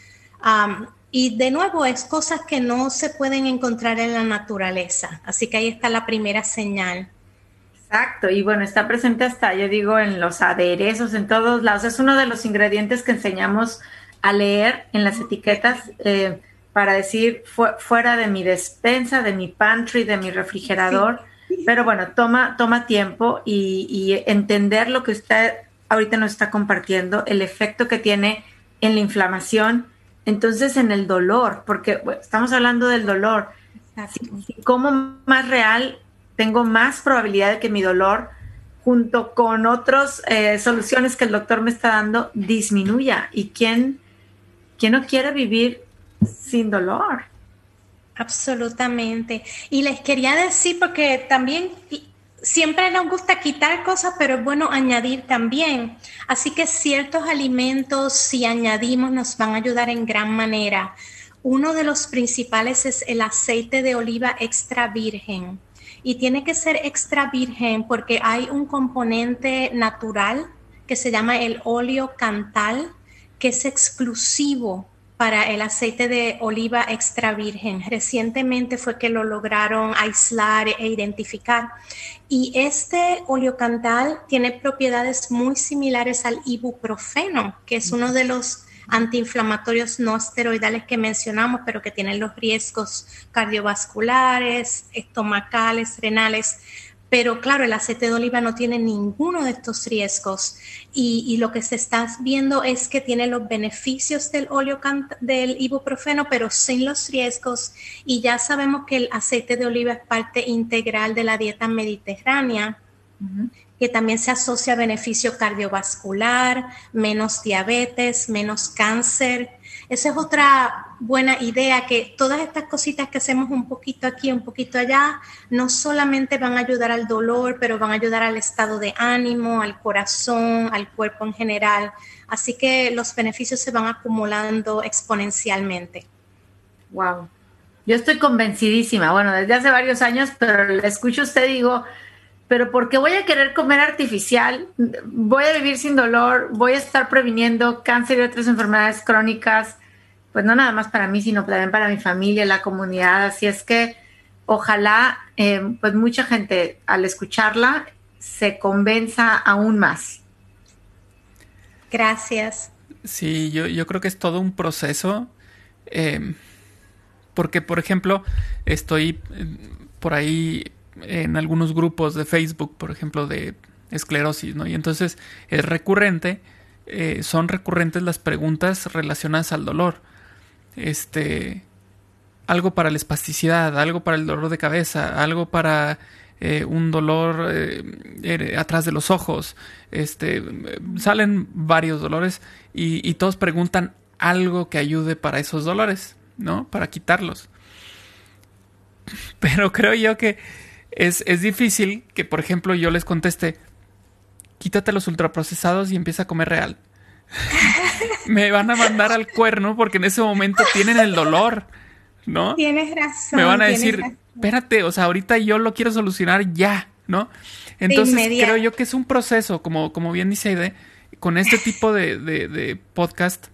Y de nuevo, es cosas que no se pueden encontrar en la naturaleza. Así que ahí está la primera señal. Exacto, y bueno, está presente hasta, yo digo, en los aderezos, en todos lados. Es uno de los ingredientes que enseñamos a leer en las etiquetas para decir fuera de mi despensa, de mi pantry, de mi refrigerador. Sí. Pero bueno, toma tiempo y entender lo que usted ahorita nos está compartiendo, el efecto que tiene en la inflamación, entonces en el dolor, porque bueno, estamos hablando del dolor. Si como más real, tengo más probabilidad de que mi dolor, junto con otras soluciones que el doctor me está dando, disminuya. ¿Y quién no quiere vivir sin dolor? Absolutamente. Y les quería decir, porque también siempre nos gusta quitar cosas, pero es bueno añadir también. Así que ciertos alimentos, si añadimos, nos van a ayudar en gran manera. Uno de los principales es el aceite de oliva extra virgen. Y tiene que ser extra virgen porque hay un componente natural que se llama el óleo cantal, que es exclusivo para el aceite de oliva extra virgen. Recientemente fue que lo lograron aislar e identificar. Y este óleo cantal tiene propiedades muy similares al ibuprofeno, que es uno de los antiinflamatorios no esteroidales que mencionamos, pero que tienen los riesgos cardiovasculares, estomacales, renales. Pero claro, el aceite de oliva no tiene ninguno de estos riesgos y lo que se está viendo es que tiene los beneficios del del ibuprofeno, pero sin los riesgos. Y ya sabemos que el aceite de oliva es parte integral de la dieta mediterránea, que también se asocia a beneficio cardiovascular, menos diabetes, menos cáncer. Esa es otra buena idea, que todas estas cositas que hacemos un poquito aquí, un poquito allá, no solamente van a ayudar al dolor, pero van a ayudar al estado de ánimo, al corazón, al cuerpo en general. Así que los beneficios se van acumulando exponencialmente. Wow. Yo estoy convencidísima, bueno, desde hace varios años, pero le escucho a usted y digo, pero ¿por qué voy a querer comer artificial? Voy a vivir sin dolor, voy a estar previniendo cáncer y otras enfermedades crónicas, pues no nada más para mí, sino también para mi familia, la comunidad. Así es que ojalá, pues mucha gente al escucharla se convenza aún más. Gracias. Sí, yo creo que es todo un proceso. Porque, por ejemplo, estoy por ahí en algunos grupos de Facebook, por ejemplo, de esclerosis, ¿no? Y entonces es recurrente, son recurrentes las preguntas relacionadas al dolor. Algo para la espasticidad, algo para el dolor de cabeza, algo para un dolor atrás de los ojos. Salen varios dolores y todos preguntan algo que ayude para esos dolores, ¿no? Para quitarlos. Pero creo yo que es difícil que, por ejemplo, yo les conteste, quítate los ultraprocesados y empieza a comer real. Me van a mandar al cuerno porque en ese momento tienen el dolor, ¿no? Tienes razón. Me van a decir, espérate, o sea, ahorita yo lo quiero solucionar ya, ¿no? Entonces creo yo que es un proceso, como bien dice Aide, con este tipo de podcast,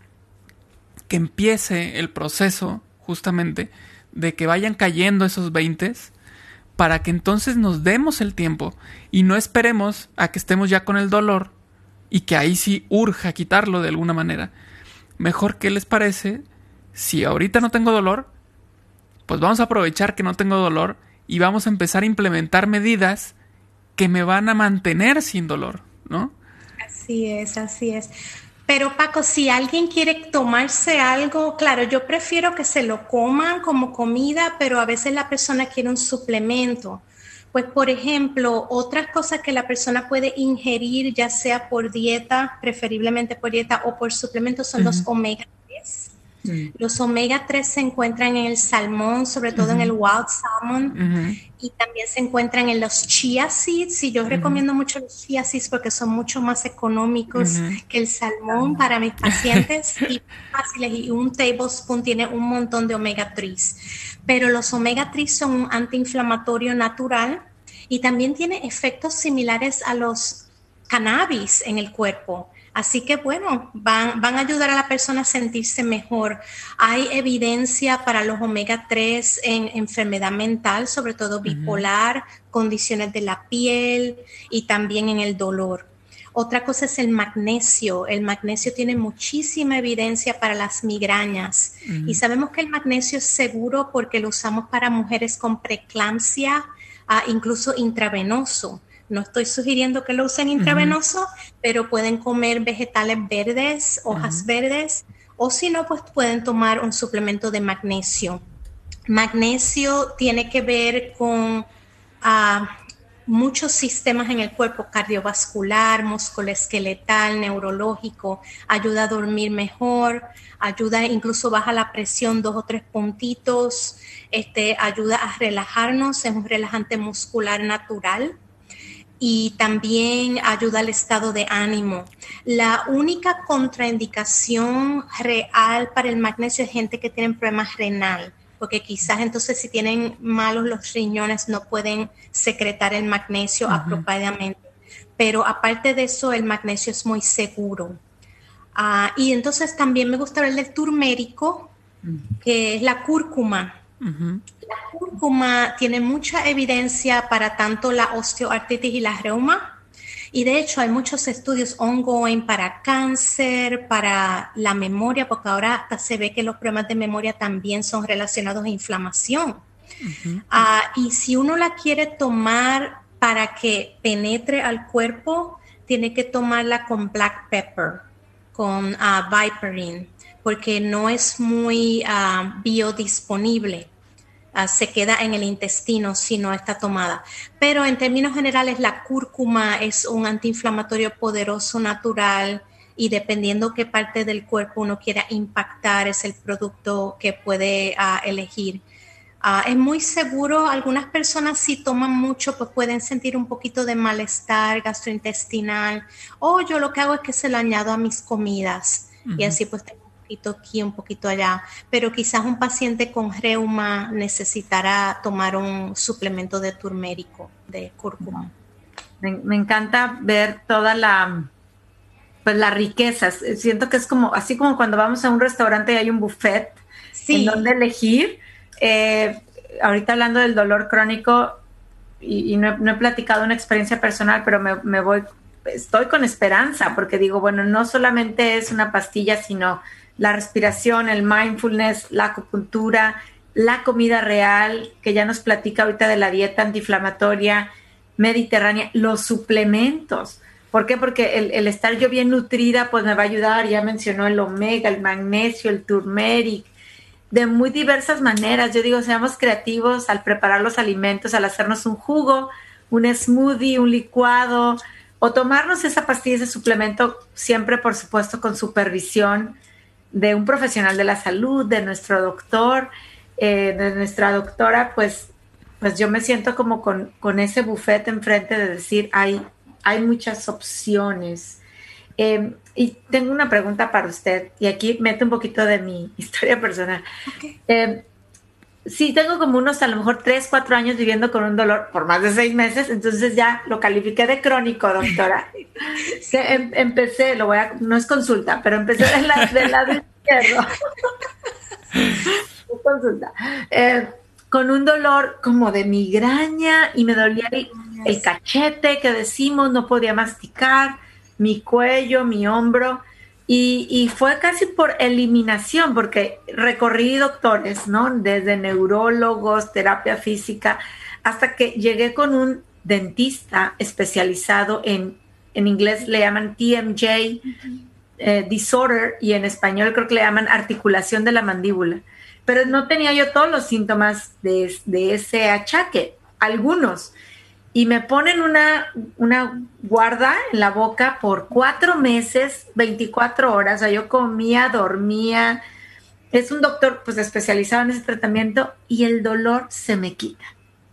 que empiece el proceso justamente de que vayan cayendo esos 20s para que entonces nos demos el tiempo y no esperemos a que estemos ya con el dolor y que ahí sí urja quitarlo de alguna manera. Mejor, ¿qué les parece? Si ahorita no tengo dolor, pues vamos a aprovechar que no tengo dolor y vamos a empezar a implementar medidas que me van a mantener sin dolor, ¿no? Así es, así es. Pero Paco, si alguien quiere tomarse algo, claro, yo prefiero que se lo coman como comida, pero a veces la persona quiere un suplemento. Pues, por ejemplo, otras cosas que la persona puede ingerir, ya sea por dieta, preferiblemente por dieta o por suplemento, son los omega 3. Los omega 3 se encuentran en el salmón, sobre todo en el wild salmon, y también se encuentran en los chia seeds, y yo recomiendo mucho los chia seeds porque son mucho más económicos que el salmón para mis pacientes y fáciles, y un tablespoon tiene un montón de omega 3. Pero los omega 3 son un antiinflamatorio natural y también tiene efectos similares a los cannabis en el cuerpo. Así que, bueno, van a ayudar a la persona a sentirse mejor. Hay evidencia para los omega 3 en enfermedad mental, sobre todo bipolar, condiciones de la piel y también en el dolor. Otra cosa es el magnesio. El magnesio tiene muchísima evidencia para las migrañas. Y sabemos que el magnesio es seguro porque lo usamos para mujeres con preeclampsia, incluso intravenoso. No estoy sugiriendo que lo usen intravenoso, pero pueden comer vegetales verdes, hojas verdes, o si no, pues pueden tomar un suplemento de magnesio. Magnesio tiene que ver con muchos sistemas en el cuerpo, cardiovascular, musculoesqueletal, neurológico, ayuda a dormir mejor, ayuda, incluso baja la presión 2 o 3 puntitos, ayuda a relajarnos, es un relajante muscular natural. Y también ayuda al estado de ánimo. La única contraindicación real para el magnesio es gente que tiene problemas renal, porque quizás entonces si tienen malos los riñones no pueden secretar el magnesio apropiadamente. Pero aparte de eso, el magnesio es muy seguro. Y entonces también me gusta hablar del turmérico, que es la cúrcuma. La cúrcuma tiene mucha evidencia para tanto la osteoartritis y la reuma, y de hecho hay muchos estudios ongoing para cáncer, para la memoria, porque ahora hasta se ve que los problemas de memoria también son relacionados a inflamación. Y si uno la quiere tomar para que penetre al cuerpo, tiene que tomarla con black pepper, con Viperin, porque no es muy biodisponible. Se queda en el intestino si no está tomada. Pero en términos generales, la cúrcuma es un antiinflamatorio poderoso natural y dependiendo qué parte del cuerpo uno quiera impactar, es el producto que puede elegir. Es muy seguro. Algunas personas si toman mucho pues pueden sentir un poquito de malestar gastrointestinal, o yo lo que hago es que se lo añado a mis comidas y así pues tengo un poquito aquí, un poquito allá, pero quizás un paciente con reuma necesitará tomar un suplemento de turmérico, de cúrcuma. Me encanta ver toda pues la riqueza. Siento que es como, así como cuando vamos a un restaurante y hay un buffet en donde elegir. Ahorita hablando del dolor crónico, y no he platicado una experiencia personal, pero estoy con esperanza, porque digo, bueno, no solamente es una pastilla, sino la respiración, el mindfulness, la acupuntura, la comida real, que ya nos platica ahorita de la dieta antiinflamatoria mediterránea, los suplementos. ¿Por qué? Porque el estar yo bien nutrida, pues me va a ayudar. Ya mencionó el omega, el magnesio, el turmeric, de muy diversas maneras. Yo digo, seamos creativos al preparar los alimentos, al hacernos un jugo, un smoothie, un licuado, o tomarnos esa pastilla, ese suplemento, siempre, por supuesto, con supervisión de un profesional de la salud, de nuestro doctor, de nuestra doctora. Pues yo me siento como con ese buffet enfrente de decir, hay muchas opciones. Y tengo una pregunta para usted, y aquí meto un poquito de mi historia personal. Okay. Sí, tengo como unos, a lo mejor 3, 4 años viviendo con un dolor por más de 6 meses, entonces ya lo califiqué de crónico, doctora. Empecé, no es consulta, pero empecé del lado izquierdo. No consulta. Con un dolor como de migraña, y me dolía el cachete, que decimos, no podía masticar, mi cuello, mi hombro, y fue casi por eliminación, porque recorrí doctores, ¿no? Desde neurólogos, terapia física, hasta que llegué con un dentista especializado en inglés le llaman TMJ disorder, y en español creo que le llaman articulación de la mandíbula. Pero no tenía yo todos los síntomas de ese achaque, algunos. Y me ponen una guarda en la boca por 4 meses, 24 horas. O sea, yo comía, dormía. Es un doctor pues especializado en ese tratamiento, y el dolor se me quita.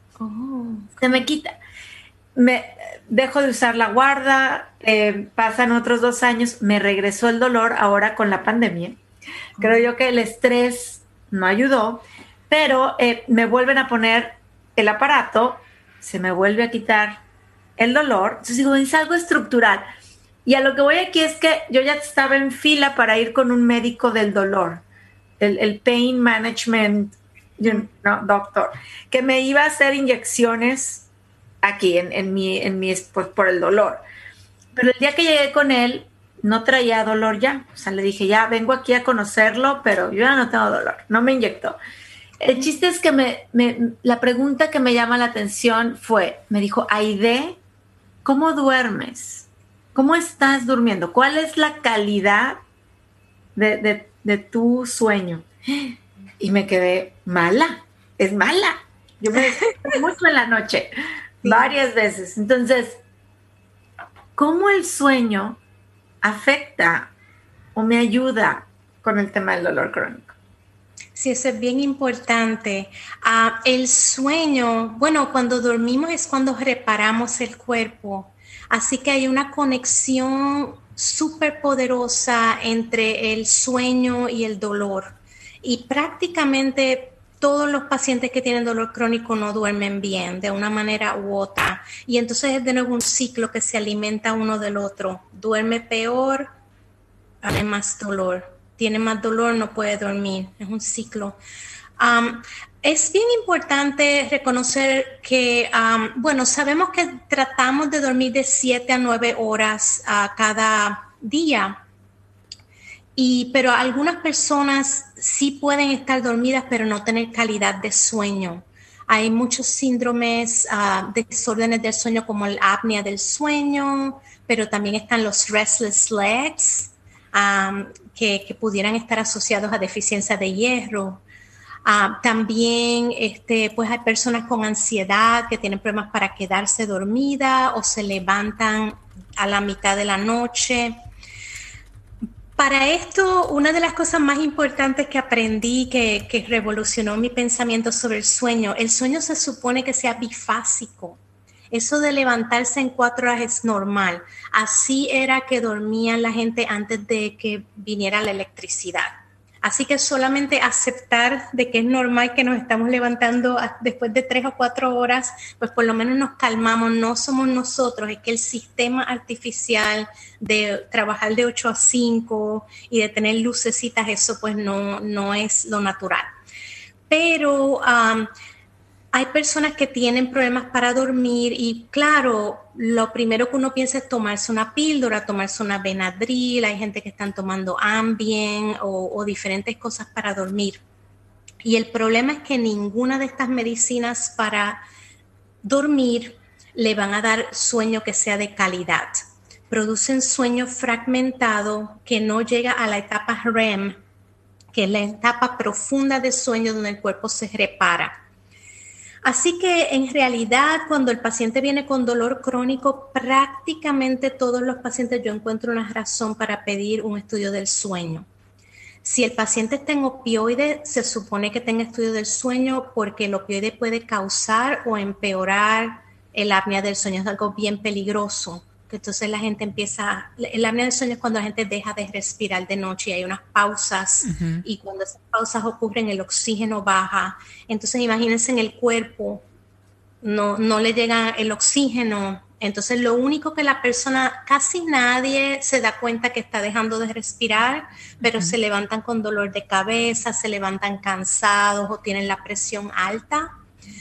Se me quita. Dejo de usar la guarda, pasan otros 2 años, me regresó el dolor ahora con la pandemia. Creo yo que el estrés no ayudó, pero me vuelven a poner el aparato, se me vuelve a quitar el dolor. Entonces digo, es algo estructural. Y a lo que voy aquí es que yo ya estaba en fila para ir con un médico del dolor, el pain management doctor, que me iba a hacer inyecciones aquí en mi pues, por el dolor. Pero el día que llegué con él, no traía dolor ya. O sea, le dije, ya vengo aquí a conocerlo, pero yo ya no tengo dolor, no me inyectó. El chiste es que la pregunta que me llama la atención me dijo, Aide, ¿cómo duermes? ¿Cómo estás durmiendo? ¿Cuál es la calidad de tu sueño? Y me quedé, mala, es mala. Yo me despierto mucho en la noche, varias veces. Entonces, ¿cómo el sueño afecta o me ayuda con el tema del dolor crónico? Sí, eso es bien importante. El sueño, bueno, cuando dormimos es cuando reparamos el cuerpo. Así que hay una conexión súper poderosa entre el sueño y el dolor. Y prácticamente todos los pacientes que tienen dolor crónico no duermen bien de una manera u otra. Y entonces es de nuevo un ciclo que se alimenta uno del otro. Duerme peor, hay más dolor. Tiene más dolor, no puede dormir. Es un ciclo. Es bien importante reconocer que, bueno, sabemos que tratamos de dormir de 7 a 9 horas cada día. Pero algunas personas sí pueden estar dormidas, pero no tener calidad de sueño. Hay muchos síndromes, desórdenes del sueño, como el apnea del sueño, pero también están los restless legs, que pudieran estar asociados a deficiencia de hierro. También pues hay personas con ansiedad que tienen problemas para quedarse dormida o se levantan a la mitad de la noche. Para esto, una de las cosas más importantes que aprendí que revolucionó mi pensamiento sobre el sueño se supone que sea bifásico. Eso de levantarse en 4 horas es normal. Así era que dormían la gente antes de que viniera la electricidad. Así que solamente aceptar de que es normal que nos estamos levantando después de 3 o 4 horas, pues por lo menos nos calmamos, no somos nosotros, es que el sistema artificial de trabajar de 8 a 5 y de tener lucecitas, eso pues no es lo natural. Pero hay personas que tienen problemas para dormir y claro, lo primero que uno piensa es tomarse una píldora, tomarse una Benadryl, hay gente que están tomando Ambien o diferentes cosas para dormir. Y el problema es que ninguna de estas medicinas para dormir le van a dar sueño que sea de calidad. Producen sueño fragmentado que no llega a la etapa REM, que es la etapa profunda de sueño donde el cuerpo se repara. Así que en realidad cuando el paciente viene con dolor crónico, prácticamente todos los pacientes yo encuentro una razón para pedir un estudio del sueño. Si el paciente está en opioide, se supone que tenga estudio del sueño porque el opioide puede causar o empeorar el apnea del sueño, es algo bien peligroso. Entonces la gente el apnea del sueño es cuando la gente deja de respirar de noche y hay unas pausas y cuando esas pausas ocurren el oxígeno baja. Entonces imagínense en el cuerpo, no le llega el oxígeno. Entonces lo único que la persona, casi nadie se da cuenta que está dejando de respirar, pero se levantan con dolor de cabeza, se levantan cansados o tienen la presión alta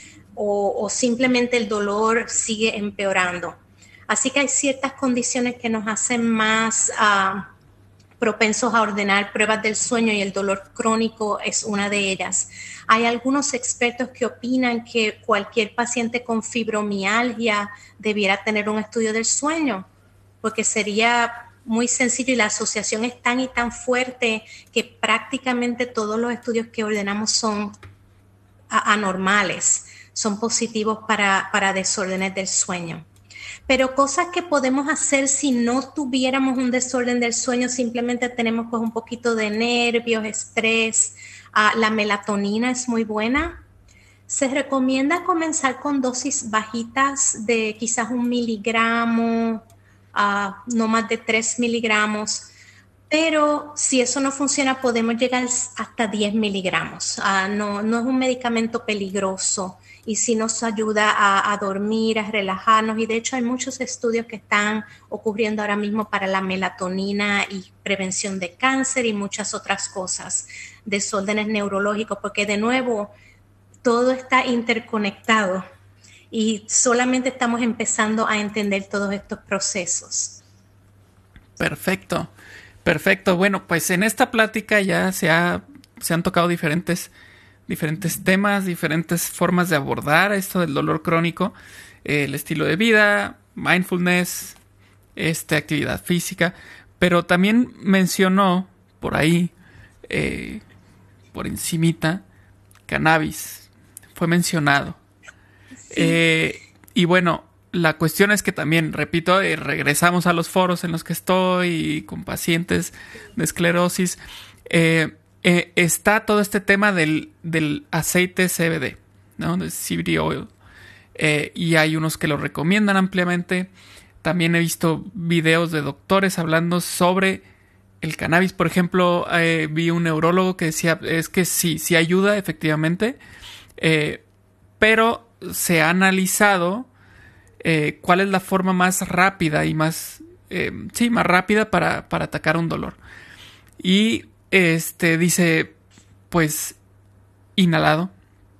o simplemente el dolor sigue empeorando. Así que hay ciertas condiciones que nos hacen más propensos a ordenar pruebas del sueño y el dolor crónico es una de ellas. Hay algunos expertos que opinan que cualquier paciente con fibromialgia debiera tener un estudio del sueño, porque sería muy sencillo y la asociación es tan y tan fuerte que prácticamente todos los estudios que ordenamos son anormales, son positivos para desórdenes del sueño. Pero cosas que podemos hacer si no tuviéramos un desorden del sueño, simplemente tenemos pues un poquito de nervios, estrés. La melatonina es muy buena. Se recomienda comenzar con dosis bajitas de quizás 1 miligramo, no más de 3 miligramos. Pero si eso no funciona, podemos llegar hasta 10 miligramos. No es un medicamento peligroso. Y sí nos ayuda a dormir, a relajarnos. Y de hecho hay muchos estudios que están ocurriendo ahora mismo para la melatonina y prevención de cáncer y muchas otras cosas, desórdenes neurológicos, porque de nuevo todo está interconectado y solamente estamos empezando a entender todos estos procesos. Perfecto. Bueno, pues en esta plática ya se han tocado diferentes temas, diferentes formas de abordar esto del dolor crónico, el estilo de vida, mindfulness, actividad física, pero también mencionó por ahí, por encimita, cannabis, fue mencionado. Sí. Y bueno, la cuestión es que también, repito, regresamos a los foros en los que estoy con pacientes de esclerosis, está todo este tema del aceite CBD, ¿no? De CBD oil. Y hay unos que lo recomiendan ampliamente. También he visto videos de doctores hablando sobre el cannabis. Por ejemplo, vi un neurólogo que decía, es que sí ayuda efectivamente, pero se ha analizado cuál es la forma más rápida y más rápida para atacar un dolor. Y dice, pues, inhalado.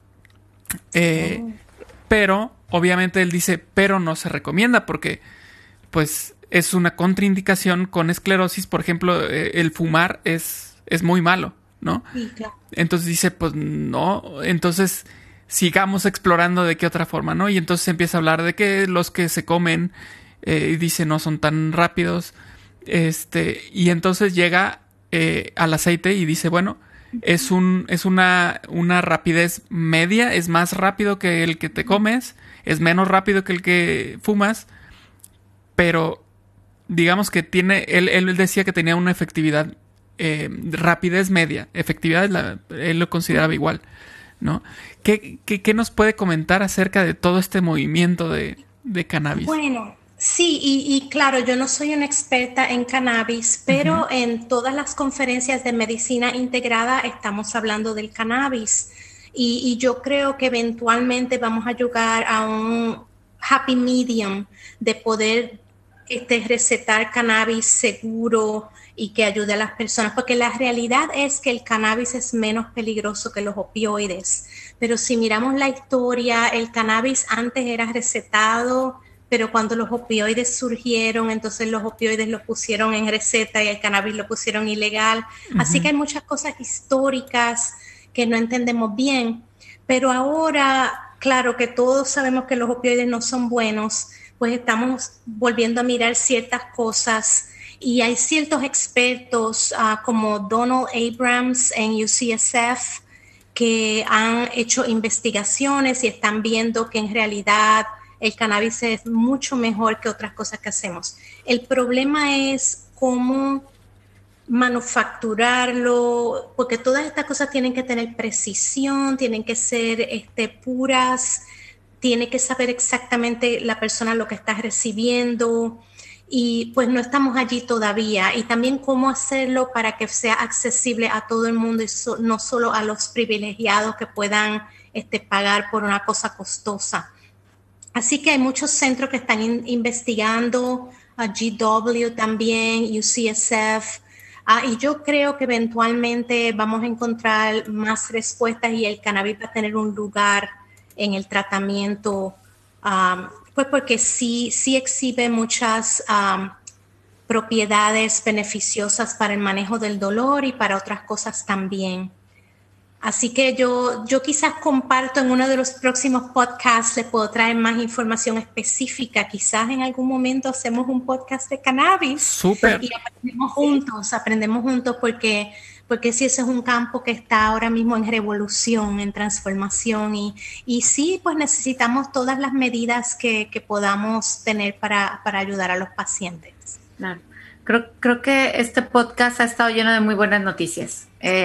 Pero, obviamente él dice, pero no se recomienda porque, pues, es una contraindicación con esclerosis. Por ejemplo, el fumar es muy malo, ¿no? Sí, claro. Entonces dice, pues, no. Entonces, sigamos explorando de qué otra forma, ¿no? Y entonces empieza a hablar de que los que se comen, dice, no son tan rápidos. Y entonces llega al aceite y dice, bueno, es una rapidez media, es más rápido que el que te comes, es menos rápido que el que fumas, pero digamos que él decía que tenía una efectividad, rapidez media, efectividad él lo consideraba igual, ¿no? ¿Qué nos puede comentar acerca de todo este movimiento de cannabis? Bueno, Sí, y claro, yo no soy una experta en cannabis, pero en todas las conferencias de medicina integrada estamos hablando del cannabis. Y yo creo que eventualmente vamos a llegar a un happy medium de poder recetar cannabis seguro y que ayude a las personas, porque la realidad es que el cannabis es menos peligroso que los opioides. Pero si miramos la historia, el cannabis antes era recetado, pero cuando los opioides surgieron, entonces los opioides los pusieron en receta y el cannabis lo pusieron ilegal. Así que hay muchas cosas históricas que no entendemos bien, pero ahora, claro que todos sabemos que los opioides no son buenos, pues estamos volviendo a mirar ciertas cosas y hay ciertos expertos como Donald Abrams en UCSF que han hecho investigaciones y están viendo que en realidad el cannabis es mucho mejor que otras cosas que hacemos. El problema es cómo manufacturarlo, porque todas estas cosas tienen que tener precisión, tienen que ser puras, tiene que saber exactamente la persona lo que está recibiendo y pues no estamos allí todavía. Y también cómo hacerlo para que sea accesible a todo el mundo y no solo a los privilegiados que puedan pagar por una cosa costosa. Así que hay muchos centros que están investigando, GW también, UCSF, y yo creo que eventualmente vamos a encontrar más respuestas y el cannabis va a tener un lugar en el tratamiento, pues porque sí exhibe muchas propiedades beneficiosas para el manejo del dolor y para otras cosas también. Así que yo quizás comparto en uno de los próximos podcasts, le puedo traer más información específica. Quizás en algún momento hacemos un podcast de cannabis. Súper. Y aprendemos juntos porque sí, ese es un campo que está ahora mismo en revolución, en transformación y sí, pues necesitamos todas las medidas que podamos tener para ayudar a los pacientes. Claro. Creo que este podcast ha estado lleno de muy buenas noticias.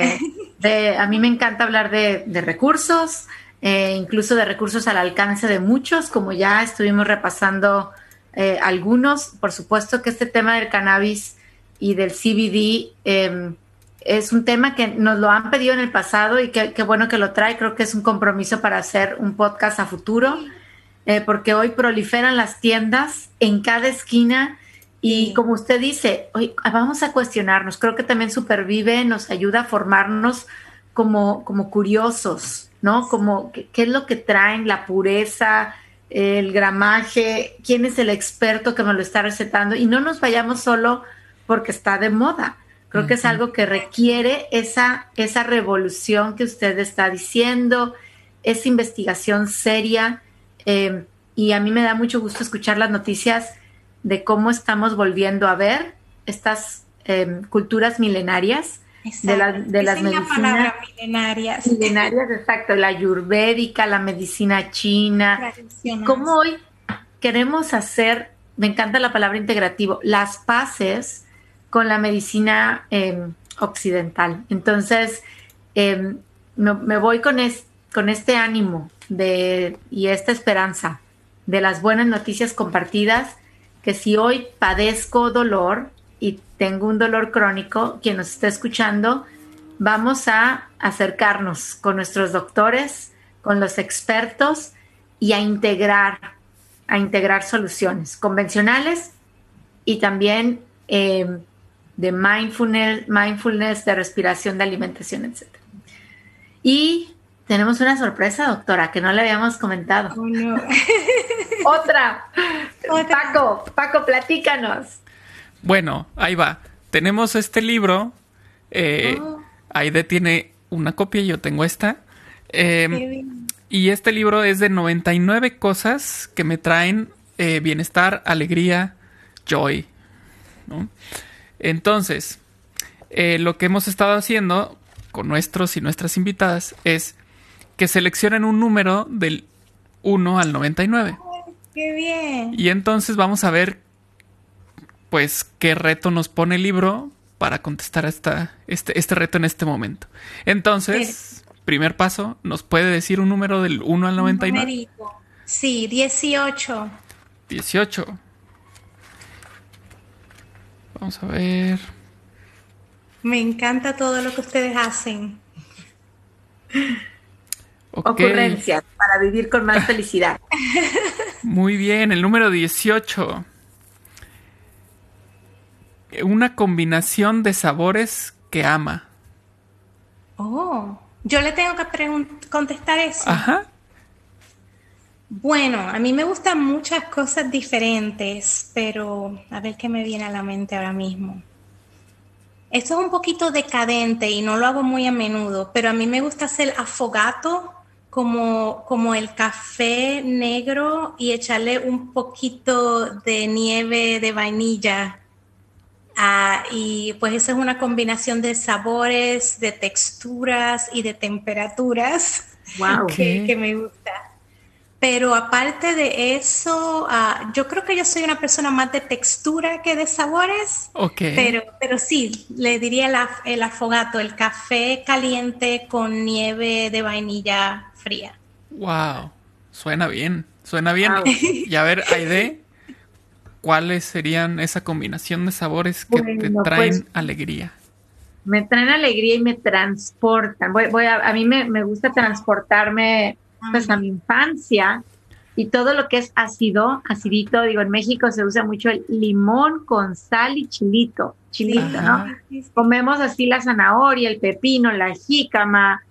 A mí me encanta hablar de recursos, incluso de recursos al alcance de muchos, como ya estuvimos repasando algunos. Por supuesto que este tema del cannabis y del CBD es un tema que nos lo han pedido en el pasado y qué bueno que lo trae. Creo que es un compromiso para hacer un podcast a futuro, porque hoy proliferan las tiendas en cada esquina. Y como usted dice, hoy vamos a cuestionarnos. Creo que también Supervive nos ayuda a formarnos como curiosos, ¿no? Como qué es lo que traen, la pureza, el gramaje, quién es el experto que me lo está recetando. Y no nos vayamos solo porque está de moda. Creo que es algo que requiere esa revolución que usted está diciendo, esa investigación seria. Y a mí me da mucho gusto escuchar las noticias de cómo estamos volviendo a ver estas culturas milenarias de las medicinas. La palabra milenarias. Milenarias, exacto, la ayurvédica, la medicina china. Cómo hoy queremos hacer, me encanta la palabra integrativo, las paces con la medicina occidental. Entonces, me voy con este ánimo y esta esperanza de las buenas noticias compartidas, que si hoy padezco dolor y tengo un dolor crónico, quien nos está escuchando, vamos a acercarnos con nuestros doctores, con los expertos y a integrar soluciones convencionales y también de mindfulness, de respiración, de alimentación, etc. Y tenemos una sorpresa, doctora, que no le habíamos comentado. Oh, no. Otra. Paco, platícanos. Bueno, ahí va. Tenemos este libro. Aide tiene una copia, yo tengo esta. Y este libro es de 99 cosas que me traen bienestar, alegría, joy, ¿no? Entonces, lo que hemos estado haciendo con nuestros y nuestras invitadas es que seleccionen un número del 1 al 99. ¡Qué bien! Y entonces vamos a ver, pues, qué reto nos pone el libro para contestar este reto en este momento. Entonces, primer paso, ¿nos puede decir un número del 1 al 99? Sí, 18. 18. Vamos a ver. Me encanta todo lo que ustedes hacen. Okay. Ocurrencias para vivir con más felicidad. Muy bien, el número 18. Una combinación de sabores que ama. Oh, yo le tengo que contestar eso. Ajá. Bueno, a mí me gustan muchas cosas diferentes, pero a ver qué me viene a la mente ahora mismo. Esto es un poquito decadente y no lo hago muy a menudo, pero a mí me gusta hacer affogato como el café negro y echarle un poquito de nieve de vainilla. Y pues esa es una combinación de sabores, de texturas y de temperaturas. Wow. que me gusta. Pero aparte de eso, yo creo que yo soy una persona más de textura que de sabores. Okay. Pero sí, le diría el affogato, el café caliente con nieve de vainilla fría. Wow, suena bien, suena bien. Wow. Y a ver, Aide, ¿cuáles serían esa combinación de sabores que te Bueno, traen pues, alegría? Me traen alegría y me transportan. A mí me gusta transportarme pues a mi infancia y todo lo que es acidito. Digo, en México se usa mucho el limón con sal y chilito, Ajá. ¿no? Comemos así la zanahoria, el pepino, la jícama,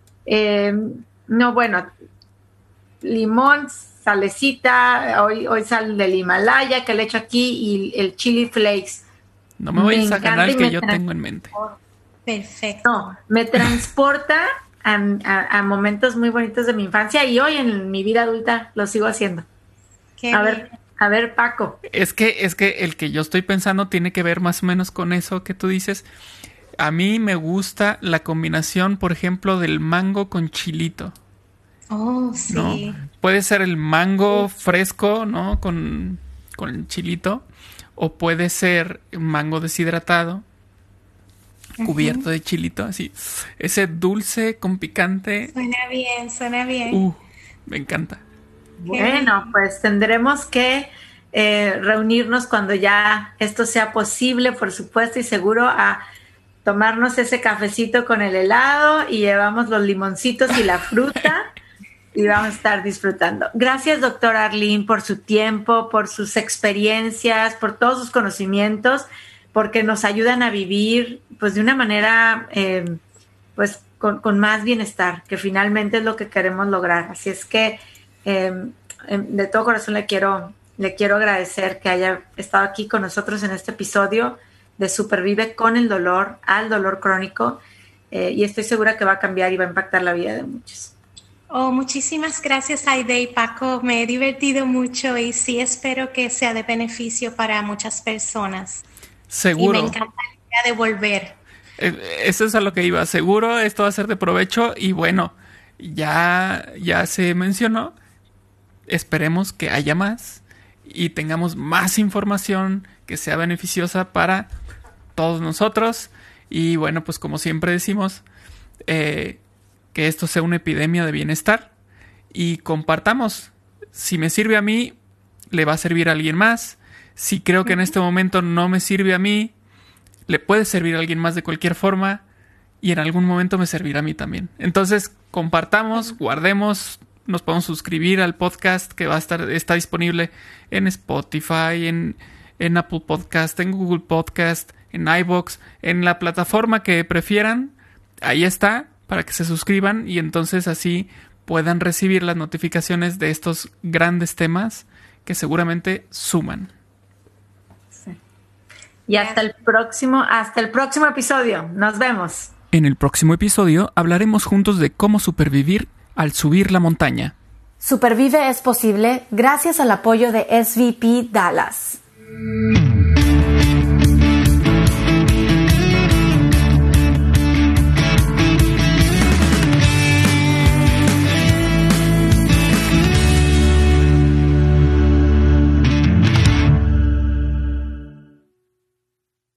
limón, salecita, hoy sal del Himalaya que le echo aquí y el chili flakes. No me vayas a ganar el que yo encanta y tengo en mente. Perfecto. No, me transporta a momentos muy bonitos de mi infancia y hoy en mi vida adulta lo sigo haciendo. Qué A bien. ver, Paco. Es que el que yo estoy pensando tiene que ver más o menos con eso que tú dices. A mí me gusta la combinación, por ejemplo, del mango con chilito, Oh, sí. ¿no? Puede ser el mango fresco, ¿no? Con chilito, o puede ser mango deshidratado, cubierto de chilito, así. Ese dulce con picante, Suena bien. me encanta. Bueno, pues tendremos que reunirnos cuando ya esto sea posible, por supuesto, y seguro a tomarnos ese cafecito con el helado y llevamos los limoncitos y la fruta y vamos a estar disfrutando. Gracias, doctora Arlene, por su tiempo, por sus experiencias, por todos sus conocimientos, porque nos ayudan a vivir pues de una manera pues con más bienestar, que finalmente es lo que queremos lograr. Así es que de todo corazón le quiero agradecer que haya estado aquí con nosotros en este episodio de Supervive con el dolor, al dolor crónico, y estoy segura que va a cambiar y va a impactar la vida de muchos. Oh, muchísimas gracias, Aide y Paco. Me he divertido mucho y sí espero que sea de beneficio para muchas personas. Seguro. Y me encanta la idea de volver. Eso es a lo que iba. Seguro esto va a ser de provecho y bueno, ya se mencionó. Esperemos que haya más y tengamos más información que sea beneficiosa para todos nosotros. Y bueno, pues como siempre decimos, que esto sea una epidemia de bienestar y compartamos. Si me sirve a mí, le va a servir a alguien más. Si creo que en este momento no me sirve a mí, le puede servir a alguien más de cualquier forma y en algún momento me servirá a mí también. Entonces, compartamos, guardemos, nos podemos suscribir al podcast que está disponible en Spotify, en Apple Podcast, en Google Podcast, en iVoox, en la plataforma que prefieran. Ahí está, para que se suscriban y entonces así puedan recibir las notificaciones de estos grandes temas que seguramente suman. Sí. Y hasta el próximo episodio. Nos vemos. En el próximo episodio hablaremos juntos de cómo supervivir al subir la montaña. Supervive es posible gracias al apoyo de SVP Dallas.